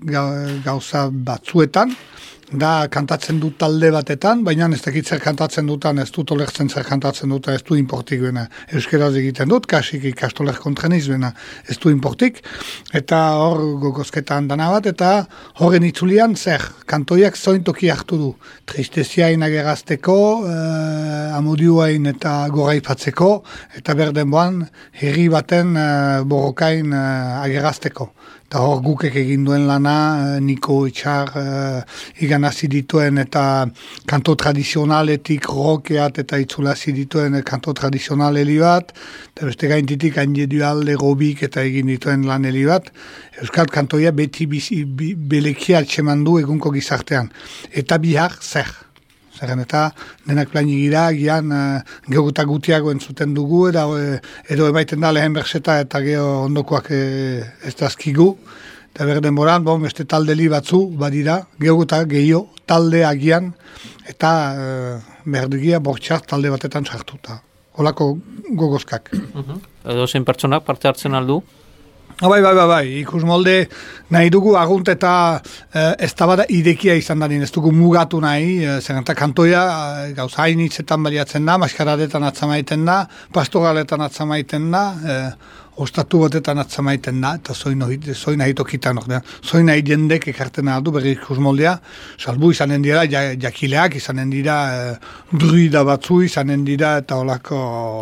gauza batzuetan, da kantatzen dut talde batetan, baina ez dakit zer kantatzen dutan, ez dut olertzen zer kantatzen dutan, ez du importik bena. Euskeraz egiten dut, kasik ikastoler kontreniz bena, ez du importik. Eta hor gogozketan dana bat, eta horren itzulian zer, kantoiak zointoki hartu du. Tristeziain agerazteko, eh, amodioain eta goraipatzeko, eta berdenboan herri baten eh, borrokain eh, agerazteko. Eta hor gukek egin duen lana, Niko Itxar uh, iganazi dituen eta kanto tradizionaletik rokeat eta itzulazi dituen kanto tradizional heli bat, eta beste gaintitik Anjedualde Robik eta egin dituen lan heli bat. Euskal kantoia beti bizi, bi, belekia atxeman du egunko gizartean. Eta bihar zer. Zerren eta denak planigira, gian uh, geogutak gutiago entzuten dugu, edo, edo emaiten da lehen berseta eta geho ondokoak e, ez dazkigu. Eta berden boran, bon, beste talde li batzu badira, geogutak gehiago talde agian, eta uh, berdugia bortxaz talde batetan sartuta. Holako gogozkak. Uh-huh. Edo zen pertsonak parte hartzen aldu? Ah, bai, bai, bai, bai, ikus molde nahi dugu agunt eta eh, ez da bada idekia izan dadin, ez dugu mugatu nahi, eh, zer eta kantoia eh, gauza hain hitzetan baliatzen da, maskaradetan atzamaiten da, pastoraletan atzamaiten da, eh, ostatu batetan atzamaiten da, eta zoin nahi tokitan, zoin nahi jendek ekarten du berri ikus moldea, salbu izanen dira, ja, jakileak izanen dira, eh, druida batzu izanen dira, eta holako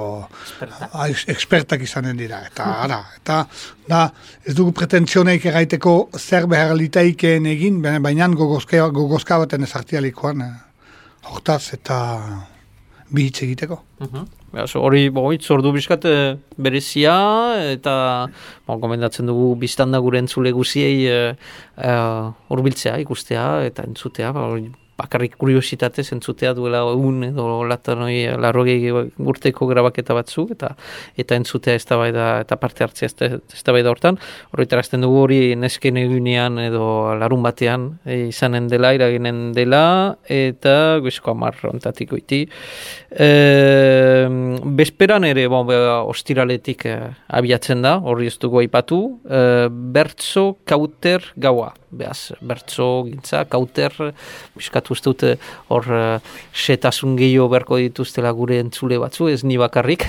ekspertak izanen dira, eta ara, eta da, ez dugu pretentzioneik erraiteko zer behar litaikeen egin, baina gogozka, gogozka baten ezartialikoan, eh, hortaz eta bi hitz egiteko. Uh-huh. Hori, boitz, ordu bizkat berezia, eta bon, gomendatzen dugu biztanda gure entzule guziei horbiltzea, uh, uh, ikustea, eta entzutea, bakarrik kuriositatez entzutea duela egun edo latanoi larrogei urteko grabaketa batzuk, eta eta entzutea eztabaida eta parte hartzea eztabaida hortan. Horretarazten dugu hori nesken egunean edo larun batean e, izanen dela, iraginen dela, eta goizko hamar ontatik goiti. E, besperan ere, bon, be, ostiraletik e, abiatzen da, horri ez dugu aipatu, e, bertso kauter gaua. Beaz, bertso gintza, kauter, biskatu ez dut hor uh, setasun gehiago berko dituztela gure entzule batzu, ez ni bakarrik.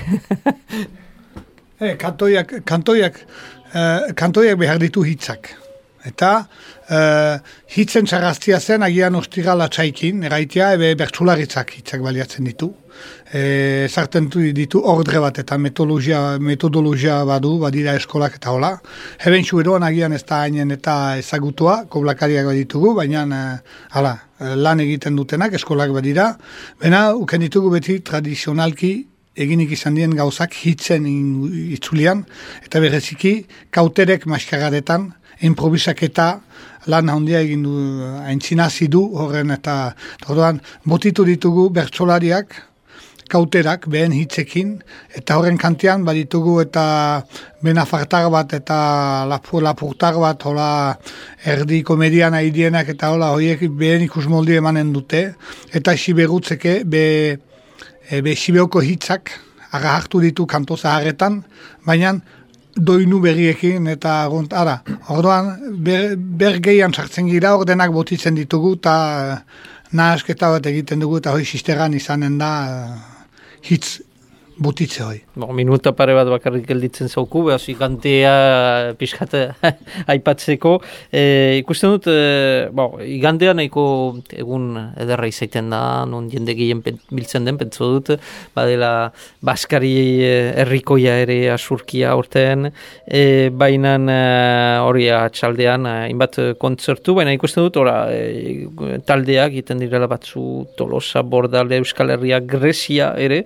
e, kantoiak, kantoiak, uh, kantoiak behar ditu hitzak. Eta uh, hitzen txarraztia zen agian ostirala txaikin, eraitea, ebe bertsularitzak hitzak baliatzen ditu. E, zarten ditu ordre bat eta metodologia, metodologia badu, badira eskolak eta hola. Heben eroan agian ez da hainen eta ezagutua, koblakariak baditugu, baina uh, hala, lan egiten dutenak eskolak badira. Bena, uken ditugu beti tradizionalki eginik izan dien gauzak hitzen itzulian, eta bereziki kauterek maskaradetan, improvisaketa lan handia egin du, aintzinazi du horren eta orduan botitu ditugu bertsolariak, kauterak, behen hitzekin, eta horren kantian baditugu eta benafartar bat eta lapur, lapurtar bat, hola erdi komedian aidienak eta hola horiek behen ikusmoldi emanen dute, eta siberutzeke be, be sibeoko hitzak aga hartu ditu kanto zaharretan, baina doinu berriekin eta gont, ara, orduan ber, bergeian sartzen gira ordenak botitzen ditugu eta nahasketa bat egiten dugu eta hoi sisteran izanen da hitz butitze hoi. Bo, minuta pare bat bakarrik gelditzen zauku, behaz igantea pixkat aipatzeko. E, ikusten dut, e, bo, igandea nahiko egun ederra izaiten da, non jende gehien biltzen den, pentsu dut, badela Baskari herrikoia ere asurkia urtean, e, baina hori atxaldean, hainbat kontzertu, baina ikusten dut, ora, e, taldeak egiten direla batzu Tolosa, Bordale, Euskal Herria, Grezia ere,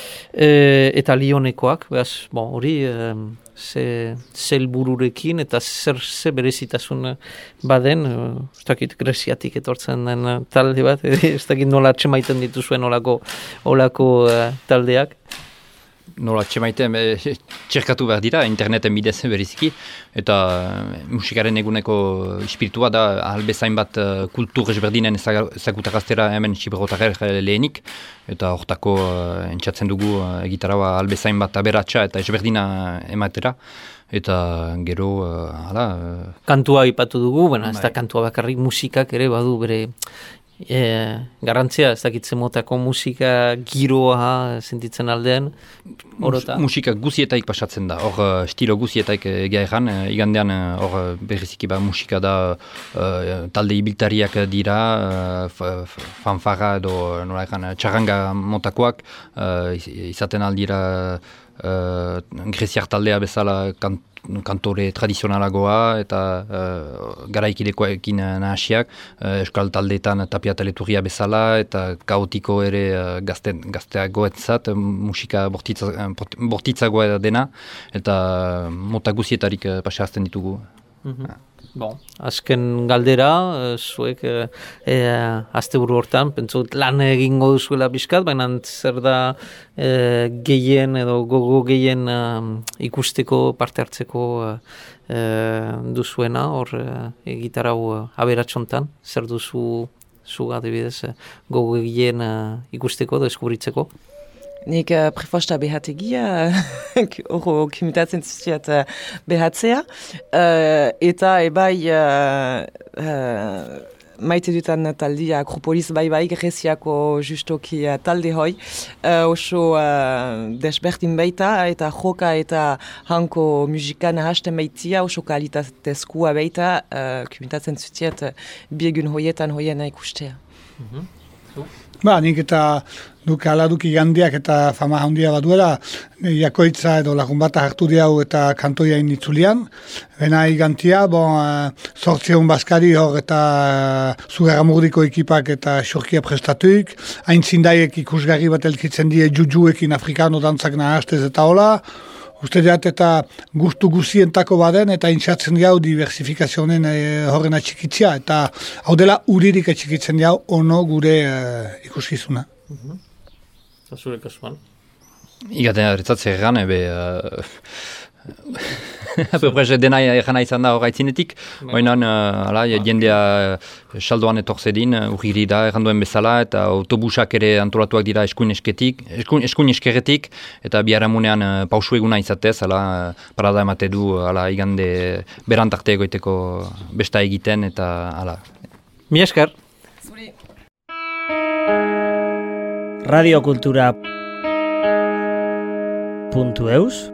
E, eta Lionekoak, behaz, bon, hori e, ze zelbururekin eta zer ze berezitasun baden, ez dakit Greziatik etortzen den talde bat, ez dakit nola atxemaiten dituzuen olako, olako uh, taldeak. Nola txemaiten, e, txerkatu behar dira, interneten bidez beriziki, eta musikaren eguneko espiritua da albezain bat uh, kultur ezberdinen ezagutaraztera hemen Gibraltarrer lehenik, eta hortako uh, entzatzen dugu uh, egitaraua albezain bat aberatsa eta ezberdina ematera. Eta gero, uh, hala... Uh, kantua ipatu dugu, baina ez da kantua bakarrik, musikak ere badu bere... E, garantzia, ez dakitzen motako musika giroa sentitzen aldean, orota? Mus, musika guzietaik pasatzen da, hor uh, estilo guzietaik egia erran, uh, igandean hor uh, berriziki ba musika da uh, talde ibiltariak dira, uh, fanfarra edo nola erran, txarranga motakoak, uh, izaten aldira uh, greziar taldea bezala kant, kantore tradizionalagoa eta uh, garaikidekoekin nahasiak, uh, euskal taldeetan Tapia Teleturria bezala eta kaotiko ere uh, gazte, gazteagoetzat, musika bortitza, bortitzagoa dena eta mota guzietarik uh, pasazten ditugu. Mm-hmm. Bon, azken galdera, zuek e, e, asteburu hortan, pentsut lan egingo duzuela bizkat, baina zer da e, gehien edo gogo gehien e, ikusteko, parte hartzeko e, duzuena, hor e, gitarau aberatxontan, zer duzu zu adibidez gogo gehien e, ikusteko, deskubritzeko? Nik uh, prefosta behategia, horo kimitatzen zutiat uh, behatzea, uh, eta ebai uh, uh, maite dutan taldia Akropolis bai bai Greziako justoki uh, talde hoi, uh, oso uh, desbertin baita eta joka eta hanko musikan hasten baitia, oso kalitatezkua baita, uh, kimitatzen zutiat uh, biegun hoietan hoiena ikustea. Mm-hmm. So. Ba, nik eta duk aladuk igandiak eta fama handia bat duela, jakoitza edo lagun bat hartu diau eta kantoiain itzulian. Bena igantia, bon, sortzion Baskari hor eta uh, Zugarramurdiko ekipak eta xorkia prestatuik. Hain zindaiek ikusgarri bat elkitzen die jujuekin afrikano dantzak nahastez eta hola. Uste diat eta gustu guzientako baden eta intxatzen diau diversifikazionen e, horren atxikitzia. Eta hau dela uririk atxikitzen diau ono gure e, ikuskizuna. Mm-hmm. Eta zure kasuan? Igaten adretzatze erran, ebe... Uh, Apeprez dena errana izan da horreitzinetik, baina uh, jendea saldoan etorzedin, uh, urgiri da erranduen bezala, eta autobusak ere antolatuak dira eskuin esketik, eskuin, eskuin eskerretik, eta biharamunean uh, pausu eguna izatez, ala, uh, parada emate du, ala, igande berantarte egoiteko besta egiten, eta ala. Mi esker. Zuri. Radiokultura puntu eus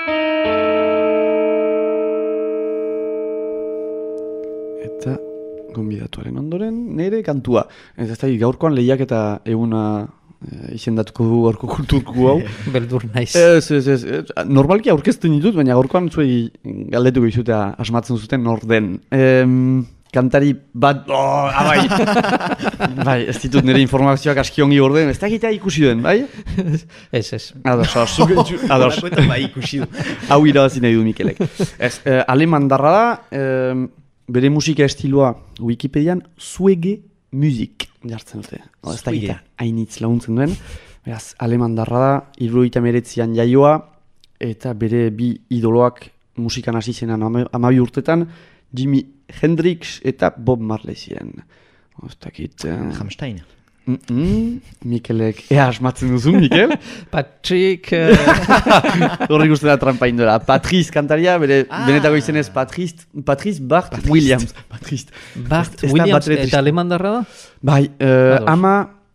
Eta gonbidatuaren ondoren nire kantua. Ez ez da gaurkoan lehiak eta eguna e, izendatuko du gaurko kulturku hau. Beldur naiz. Ez, ez, ez, ez. Normalki aurkezten ditut, baina gaurkoan zuei galdetuko izutea asmatzen zuten nor den. Ehm, kantari bat... Oh, abai! Bai, ez ditut nire informazioak aski ongi orden. Ez da egitea ikusi duen, bai? Ez, ez. Ados, ados. Ados. Bai, ikusi du. Hau irabazi nahi du Mikelek. Ez, eh, alemandarra da... Eh, bere musika estiloa Wikipedian Zuege Musik jartzen dute. O, ez da gita hainitz laguntzen duen. Beraz, alemandarra da, hirurogeita hemeretzian jaioa, eta bere bi idoloak musikan hasi zenan hamabi urtetan, Jimi Hendrix eta Bob Marley ziren. O, ez da gita... Hamstein. Mm -mm. Mikelek, ea asmatzen duzu, Mikel? Patrick... Horri uh... guztetan trampa indora. Patrice kantaria, bere ah. benetako izenez Patrice, Patrice Bart Patrice. Williams. Patrice. Bart Williams eta alemandarra da? Bai, uh, ama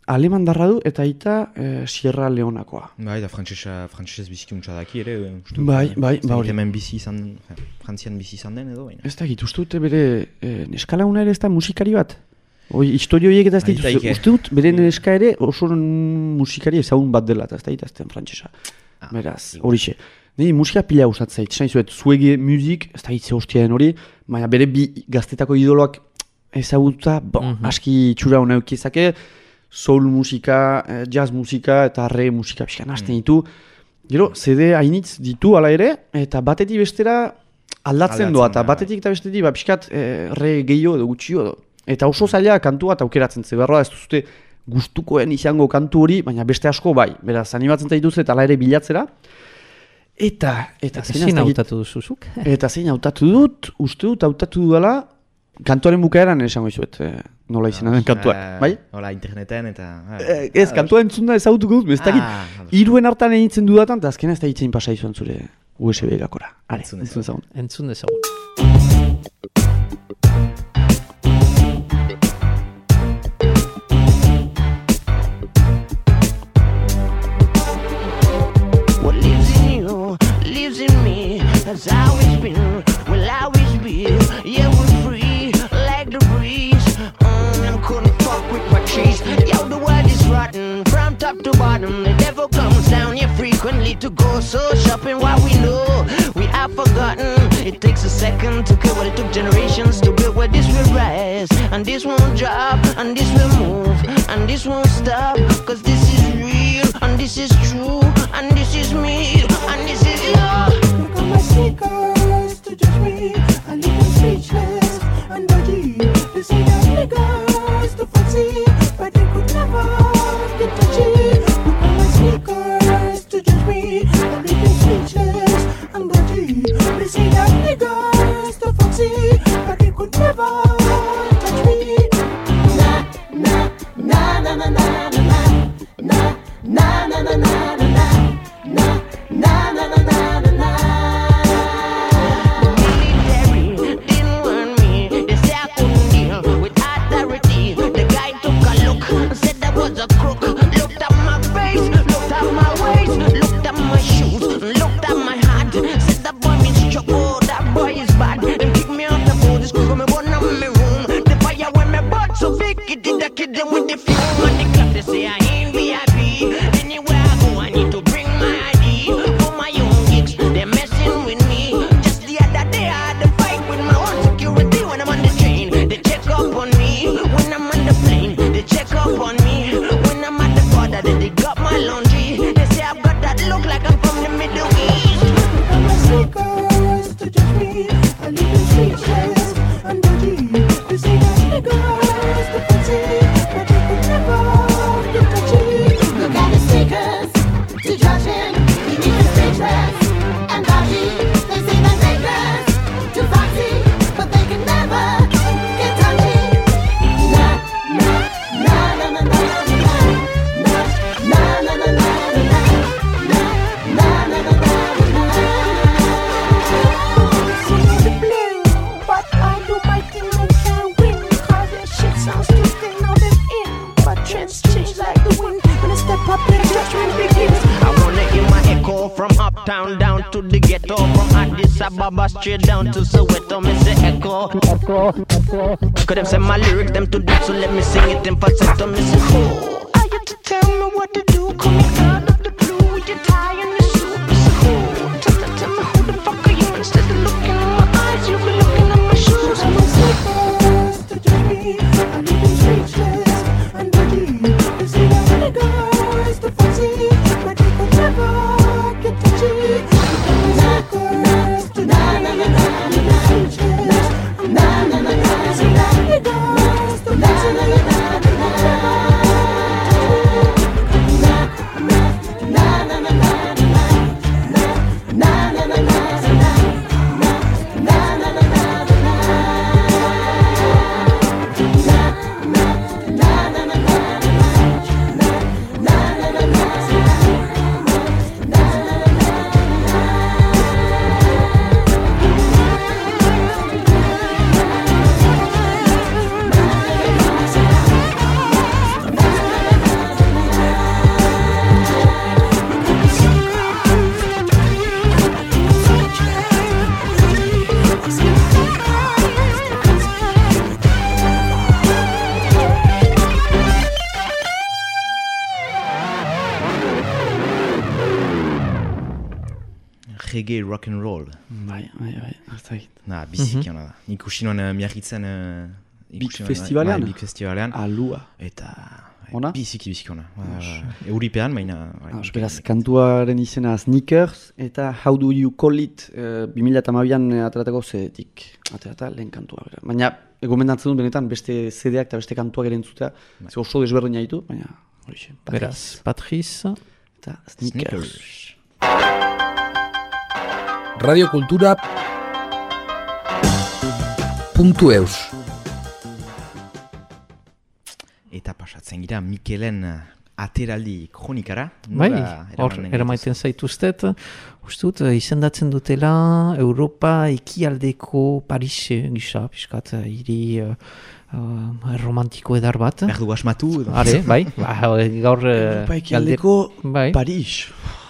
alemandarra du eta aita e, Sierra Leonakoa. Bai, da frantsesa, frantsesez biziki untsa daki ere. Uste, bai, bai, bai. Hemen bizi izan, frantzian bizi izan den edo, baina. Ez da, gitu, uste dute bere e, neskalauna ere ez da musikari bat. Oi, historio horiek eta ez dituz, uste dut, bere neska ere oso musikari ezagun bat dela, eta ez da itazten frantsesa. Ah, beraz, horixe. Nei, musika pila usatzait, esan izuet, zuege musik, ez da hitze hostiaren hori, baina bere bi gaztetako idoloak ezaguta, bon, mm-hmm. aski txura hona eukizake, soul musika, jazz musika eta reggae musika pixkan hasten mm. ditu. Gero, C D hainitz ditu ala ere, eta batetik bestera aldatzen doa, eta batetik eta bestetik, ba, pixkat eh, reggae gehiago edo gutxio edo. Eta oso zaila kantu bat aukeratzen ze berroa, ez duzute gustukoen izango kantu hori, baina beste asko bai, beraz, animatzen zaituz eta ala ere bilatzera. Eta, eta, eta zein hautatu duzuzuk? Eta zein hautatu dut, uste dut hautatu dudala, kantuaren bukaeran esango izuet, eh, nola izena den kantua, uh, bai? Hola, interneten eta... Eh, ez, kantua entzunda ezagutuko dut, ez dakit, ah, iruen hartan egiten dudatan, eta azkena ez da hitzen pasa izuan zure U S B gakora. Are, entzun ezagun. Entzun ezagun. Has always been, will always be. Yeah, we're free, like the breeze. Mm, I couldn't fuck with my trees. Yo, the world is rotten, from top to bottom. The devil comes down here frequently to go so shopping. What we know, we have forgotten. It takes a second to kill what it took generations to build where this will rise. And this won't drop, and this will move, and this won't stop. Cause this is real, and this is true, and this is me, and this is you. My sneakers to judge me, I leave them speechless and dodgy. They say that niggas to fancy, but they could never get touchy. Look at my sneakers to judge me, I leave them speechless and dodgy. They say that niggas to fancy, but they could never touch me. Na na na na na na na na na na na na na na na na na na na. Was a crook. Looked at my face, looked at my waist, looked at my shoes, looked at my hat. Said that boy means trouble, that boy is bad. And kick me out the boat, this cook me one up in my room. The fire when me butt so big, it did a kid them with the fume. And the club they say I ain't V I P. Anywhere I go, I need to bring my I D. For my own gigs, they're messing with me. Just the other day I had to fight with my own security when I'm on the train. They check up on me when I'm on the plane. They check up on me. They got my laundry. They say I've got that look like I'm from the Middle East. Look at my sneakers to judge me. I leave them speechless and dodgy. They say that niggas to fancy, but they could never get touchy. Look at the sneakers to judge him. He leaves them speechless and dodgy. They say that niggas to fancy, but they can never get touchy. Na na na na na na. From uptown down to the ghetto, from Addis Ababa straight down to Soweto. Me say echo, echo, echo. Could them say my lyrics them to deep, so let me sing it in falsetto. Me say who are you to tell me what to do? Coming out of the blue with your tie and your suit. Me say who? Just to tell me who the fuck are you? Instead of looking in my eyes, you be looking at my shoes. I'm supposed to judge me. I leave them speechless and dodgy. They say that niggas to fancy, but they could never. Na na na na na reggae rock and roll. Bai, bai, bai, hartzait. Na, biziki hona da. Nik usi nuen miarritzen... Uh, Big festivalean? Bai, big festivalean. Alua. Eta... Ona? Biziki, biziki hona. Euripean, baina... Beraz, kantuaren izena Sneakers, eta How Do You Call It uh, bi mila hamabian ateratako zedetik. Aterata lehen kantua. Baina, gomendatzen dut benetan beste zedeak eta beste kantuak ere entzutea. Ze oso desberdina ditu, baina... Beraz, Patrice eta Sneakers. Radio Kultura puntu eus. Eta pasatzen gira Mikelen ateraldi kronikara. Bai, hor eramaiten zaituztet. Ustut, izendatzen dutela Europa ekialdeko Paris gisa, piskat, hiri uh, uh, romantiko edar bat. Berdu asmatu. Are, bai, ba, gaur... Europa ekialdeko bai. Paris.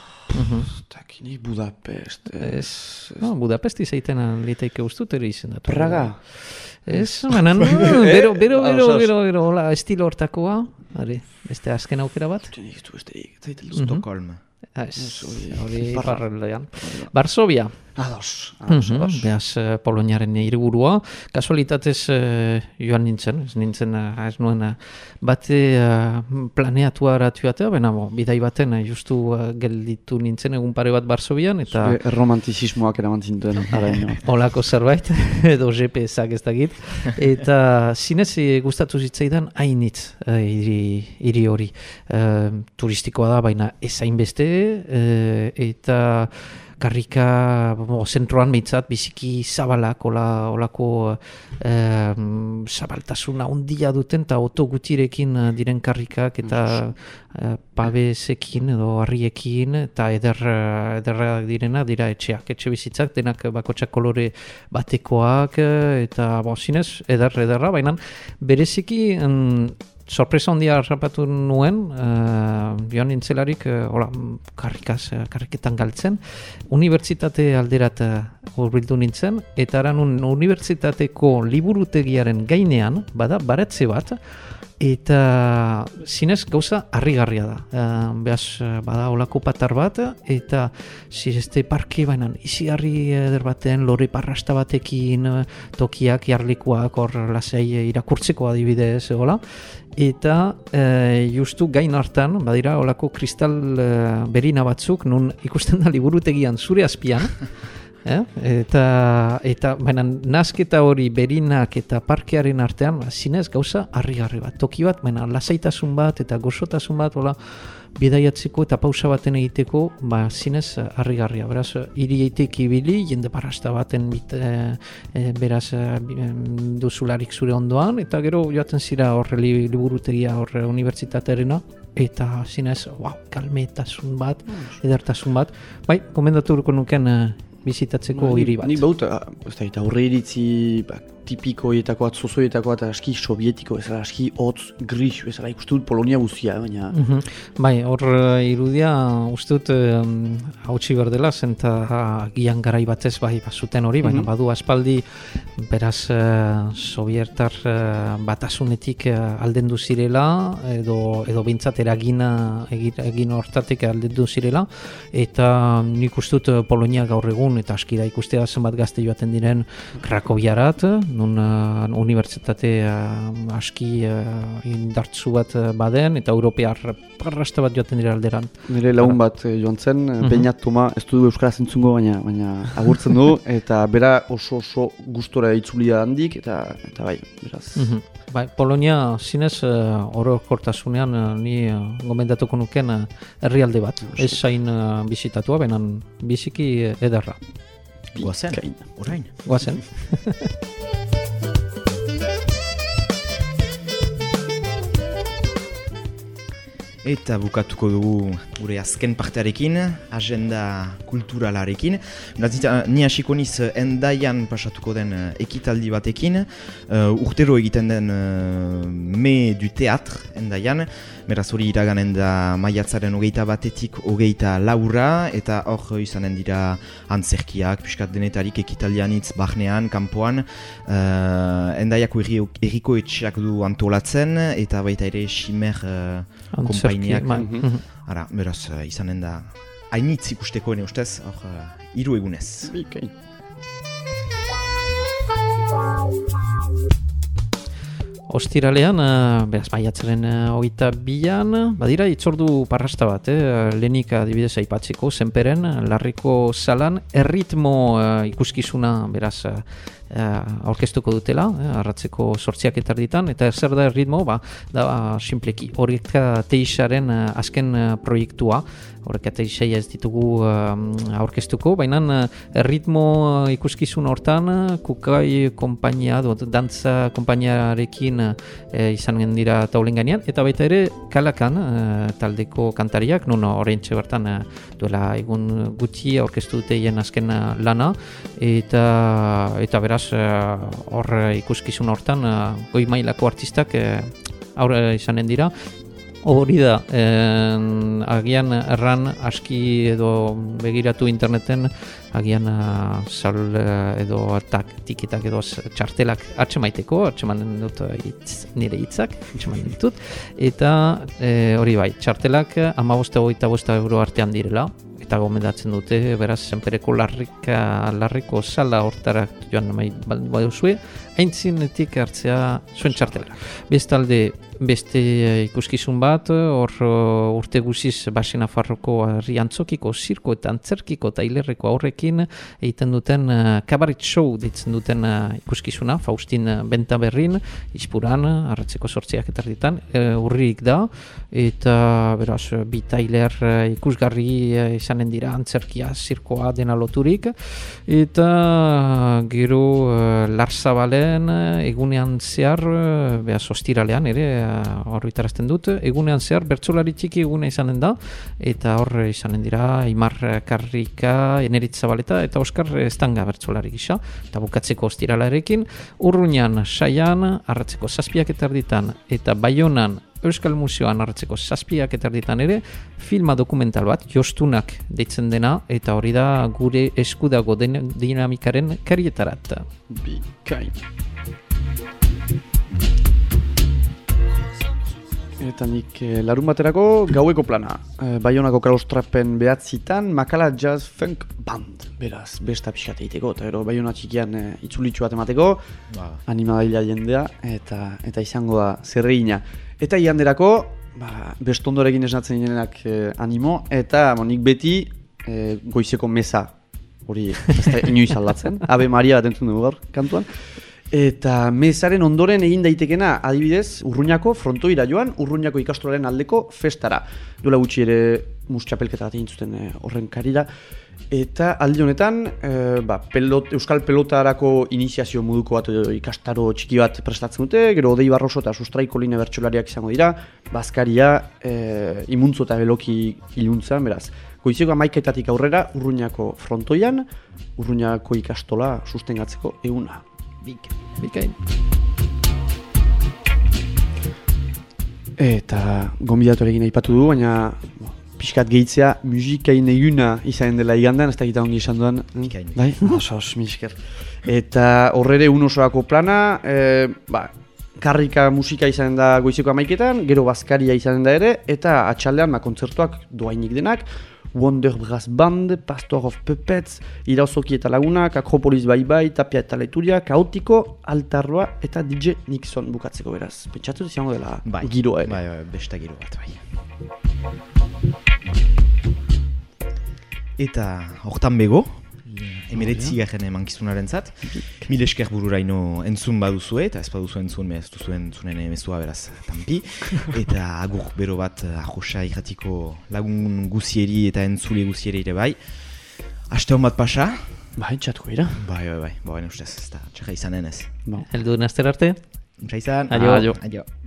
Takini Budapest. Ez, no, Budapest izaiten liteike ustut ere izendatu. Praga. Ez, manan, bero, bero, bero, bero, bero, hola, estilo hortakoa. Are, beste azken aukera bat. Tenik du beste egin, Stockholm. Ez, hori parraldean. Varsovia. Ados, ados, ados. Beaz, Poloniaren hiriburua. Kasualitatez joan nintzen, ez nintzen, ez nuen bate planeatua aratuatea, baina bidai baten justu gelditu nintzen egun pare bat Varsovian, eta... Romantizismoak eraman zintuen, araino. Olako zerbait, edo G P S-ak ez dakit. Eta zinez gustatu zitzaidan hainitz hiri hori. Turistikoa da, baina ez hainbeste, eta... Karrika, bo, zentroan behitzat, biziki zabalak, ola, olako eh, zabaltasuna ondia duten, eta oto gutirekin diren karrikak, eta eh, pabezekin edo harriekin, eta eder, ederra direna, dira etxeak, etxe bizitzak, denak bakotxak kolore batekoak, eta bo, zinez, eder, ederra, baina bereziki... En, sorpresa ondia harrapatu nuen, uh, joan nintzelarik, uh, hola, karrikaz, uh, karriketan galtzen, unibertsitate alderat hurbildu nintzen, eta aran un unibertsitateko liburutegiaren gainean, bada, baratze bat, eta zinez gauza harrigarria da. Uh, Beaz, bada, olako patar bat, eta zizeste parke bainan, izi harri eder baten, lore parrasta batekin, tokiak, jarlikuak, hor lasai irakurtzeko adibidez, hola, eta e, justu gain hartan, badira, olako kristal e, berina batzuk, nun ikusten da liburutegian zure azpian, eh? eta, eta baina nazketa hori berinak eta parkearen artean, ba, zinez gauza harrigarri bat, toki bat, baina lasaitasun bat eta gozotasun bat, hola, bidaiatzeko eta pausa baten egiteko, ba, zinez harrigarria. Beraz, hirietik ibili, jende parrasta baten bit, e, e, beraz e, duzularik zure ondoan, eta gero joaten zira horre liburutegia horre unibertsitatearena, eta zinez, wow, kalmetasun bat, edertasun bat. Bai, komendatuko nuken e, bizitatzeko hiri bat. Nik baut, ez da, eta horre iritzi ba, tipikoietako bat, zozoietako bat, aski sovietiko, ez da, aski hotz, gris, ez da, ikustu dut Polonia guztia, baina... Mm-hmm. Bai, hor irudia, uste dut, um, hautsi berdela, zenta gian garai batez, bai, bazuten hori, baina mm-hmm. badu aspaldi, beraz, uh, sovietar uh, batasunetik uh, aldendu zirela, edo, edo bintzat eragina egin, egin hortatik aldendu zirela, eta nik uste dut Polonia gaur egun, eta aski da ikustea zenbat gazte joaten diren Krakowiarat, nun uh, unibertsitate uh, aski uh, indartzu bat uh, baden, eta europear parrasta bat joaten dira alderan. Nire lagun bat eh, joan zen, mm-hmm. Beñat Toma, ez du euskaraz entzungo, baina, baina agurtzen du, eta bera oso oso gustora itzulia handik, eta, eta bai, beraz. Mm-hmm. Bai, Polonia zinez uh, orokortasunean uh, ni uh, gomendatuko nuken uh, herrialde bat. Ez zain uh, bizitatua, benan biziki ederra. Guazen, orain. Guazen. Eta bukatuko dugu gure azken partearekin, agenda kulturalarekin. Ni hasiko niz Hendaian pasatuko den ekitaldi batekin. Uh, urtero egiten den uh, Me du Teatr Hendaian. Beraz hori iraganen da maiatzaren hogeita batetik hogeita laura, eta hor izanen dira antzerkiak, piskat denetarik ekitaldian itz, bahnean, kanpoan. Uh, Hendaiako erriko etxeak du antolatzen, eta baita ere Ximer uh, kompainiak. Mm-hmm. Ara, beraz, uh, izanen da hainitz ikusteko ene ustez, hor uh, hiru egunez. Bikain. Ostiralean, uh, beraz, maiatzaren uh, hogeita bian, badira, itzordu parrasta bat, eh? Lehenik adibidez aipatzeko, zenperen, larriko salan, erritmo uh, ikuskizuna, beraz, uh, aurkeztuko dutela, eh, arratzeko sortziak eta erditan, eta zer da erritmo, ba, da simpleki, Horreka Teixaren uh, azken uh, proiektua, Horreka Teixeia ez ditugu uh, aurkeztuko, baina uh, erritmo uh, ikuskizun hortan, uh, Kukai kompainia, dantza konpainiarekin uh, izan dira taulen gainean, eta baita ere Kalakan uh, taldeko kantariak, nun horreintxe bertan uh, duela egun gutxi aurkeztu dute hien azken uh, lana, eta, eta beraz, hor uh, ikuskizun hortan uh, goi mailako artistak uh, aurre izanen dira. Hori da, eh, agian erran aski edo begiratu interneten, agian uh, sal uh, edo tak, tikitak edo txartelak atxemaiteko, atxemanen dut uh, itz, nire hitzak, atxemanen ditut, eta eh, hori bai, txartelak hamabost hogeita bost euro artean direla, eta gomendatzen dute, beraz, zenpereko larrika, larriko sala hortarak joan nahi baduzue, aintzinetik hartzea zuen txartela. Bestalde, beste ikuskizun bat, hor urte guziz Basen Nafarroko herri antzokiko, zirko eta antzerkiko tailerreko aurrekin egiten duten uh, kabaret show ditzen duten uh, ikuskizuna, Faustin Bentaberrin, Izpuran, arratzeko sortziak eta erditan, uh, urririk da, eta beraz, bi tailer uh, ikusgarri uh, izanen dira antzerkia, zirkoa dena loturik, eta gero uh, Larzabalen uh, egunean zehar, uh, behaz ostiralean ere, horritarazten dut, egunean zehar bertsolari txiki egune izanen da, eta hor izanen dira Imar Karrika, Eneritz Zabaleta eta Oskar Estanga bertsolari gisa, eta bukatzeko ostiralarekin, Urruñan Saian, arratzeko zazpiak eta erditan, eta Baionan Euskal Museoan arratzeko zazpiak eta erditan ere, filma dokumental bat, Jostunak deitzen dena, eta hori da gure eskudago dinamikaren karietarat. Bikain. Eta nik eh, larun baterako gaueko plana. Eh, Baionako Klaustrapen behatzitan Makala Jazz Funk Band. Beraz, besta pixkat egiteko, eta ero Baiona txikian eh, itzulitxu bat emateko, ba. Animadaila jendea, eta eta izango da zerreina. Eta ianderako, ba, bestondorekin esnatzen ginenak eh, animo, eta bon, nik beti eh, goizeko meza, hori ez da inoiz aldatzen, Ave Maria bat entzun dugu gaur kantuan. Eta mezaren ondoren egin daitekena, adibidez, Urruñako frontoira joan, Urruñako ikastolaren aldeko festara. Duela gutxi ere mustxapelketa bat egin zuten eh, horren karira. Eta aldi honetan, eh, ba, pelot, Euskal Pelotarako iniziazio moduko bat edo ikastaro txiki bat prestatzen dute, gero Odei Barroso eta Sustraiko Line bertsolariak izango dira, Bazkaria, eh, Imuntzo eta Beloki iluntzan, beraz. Goizeko hamaiketatik aurrera, Urruñako frontoian, Urruñako ikastola sustengatzeko eguna. Bik, bikain. Eta gonbidatorekin aipatu du, baina bo, pixkat gehitzea musikain eguna izanen dela igandan, ez da gita ongi izan duan. Bikain. Bai? Oso, oso, misker. Eta horrere un osoako plana, e, ba, karrika musika izanen da goizeko amaiketan, gero Bazkaria izanen da ere, eta atxaldean ma kontzertuak doainik denak, Wonder Brass Band, Pastor of Puppets, Iraozoki eta Lagunak, Akropolis Bai Bai, Tapia eta Leturia, Kaotiko, Altarroa eta D J Nixon bukatzeko beraz. Pentsatu izango dela bai, giroa ere. Bai, bai, besta giro bat, bai. Eta hortan bego, emeretzi garen emankizunaren zat, mil esker bururaino entzun baduzue, eta ez baduzu entzun, ez duzu entzunen emezua beraz tampi, eta agur bero bat ahosa irratiko lagun guzieri eta entzule guzieri ere bai. Aste hon bat pasa? Bai, txatuko ira. Bai, bai, bai, bai, ustez, ez da, txarra izanen ez. Heldu nazter arte? Txarra izan. Adio. Adio. Adio.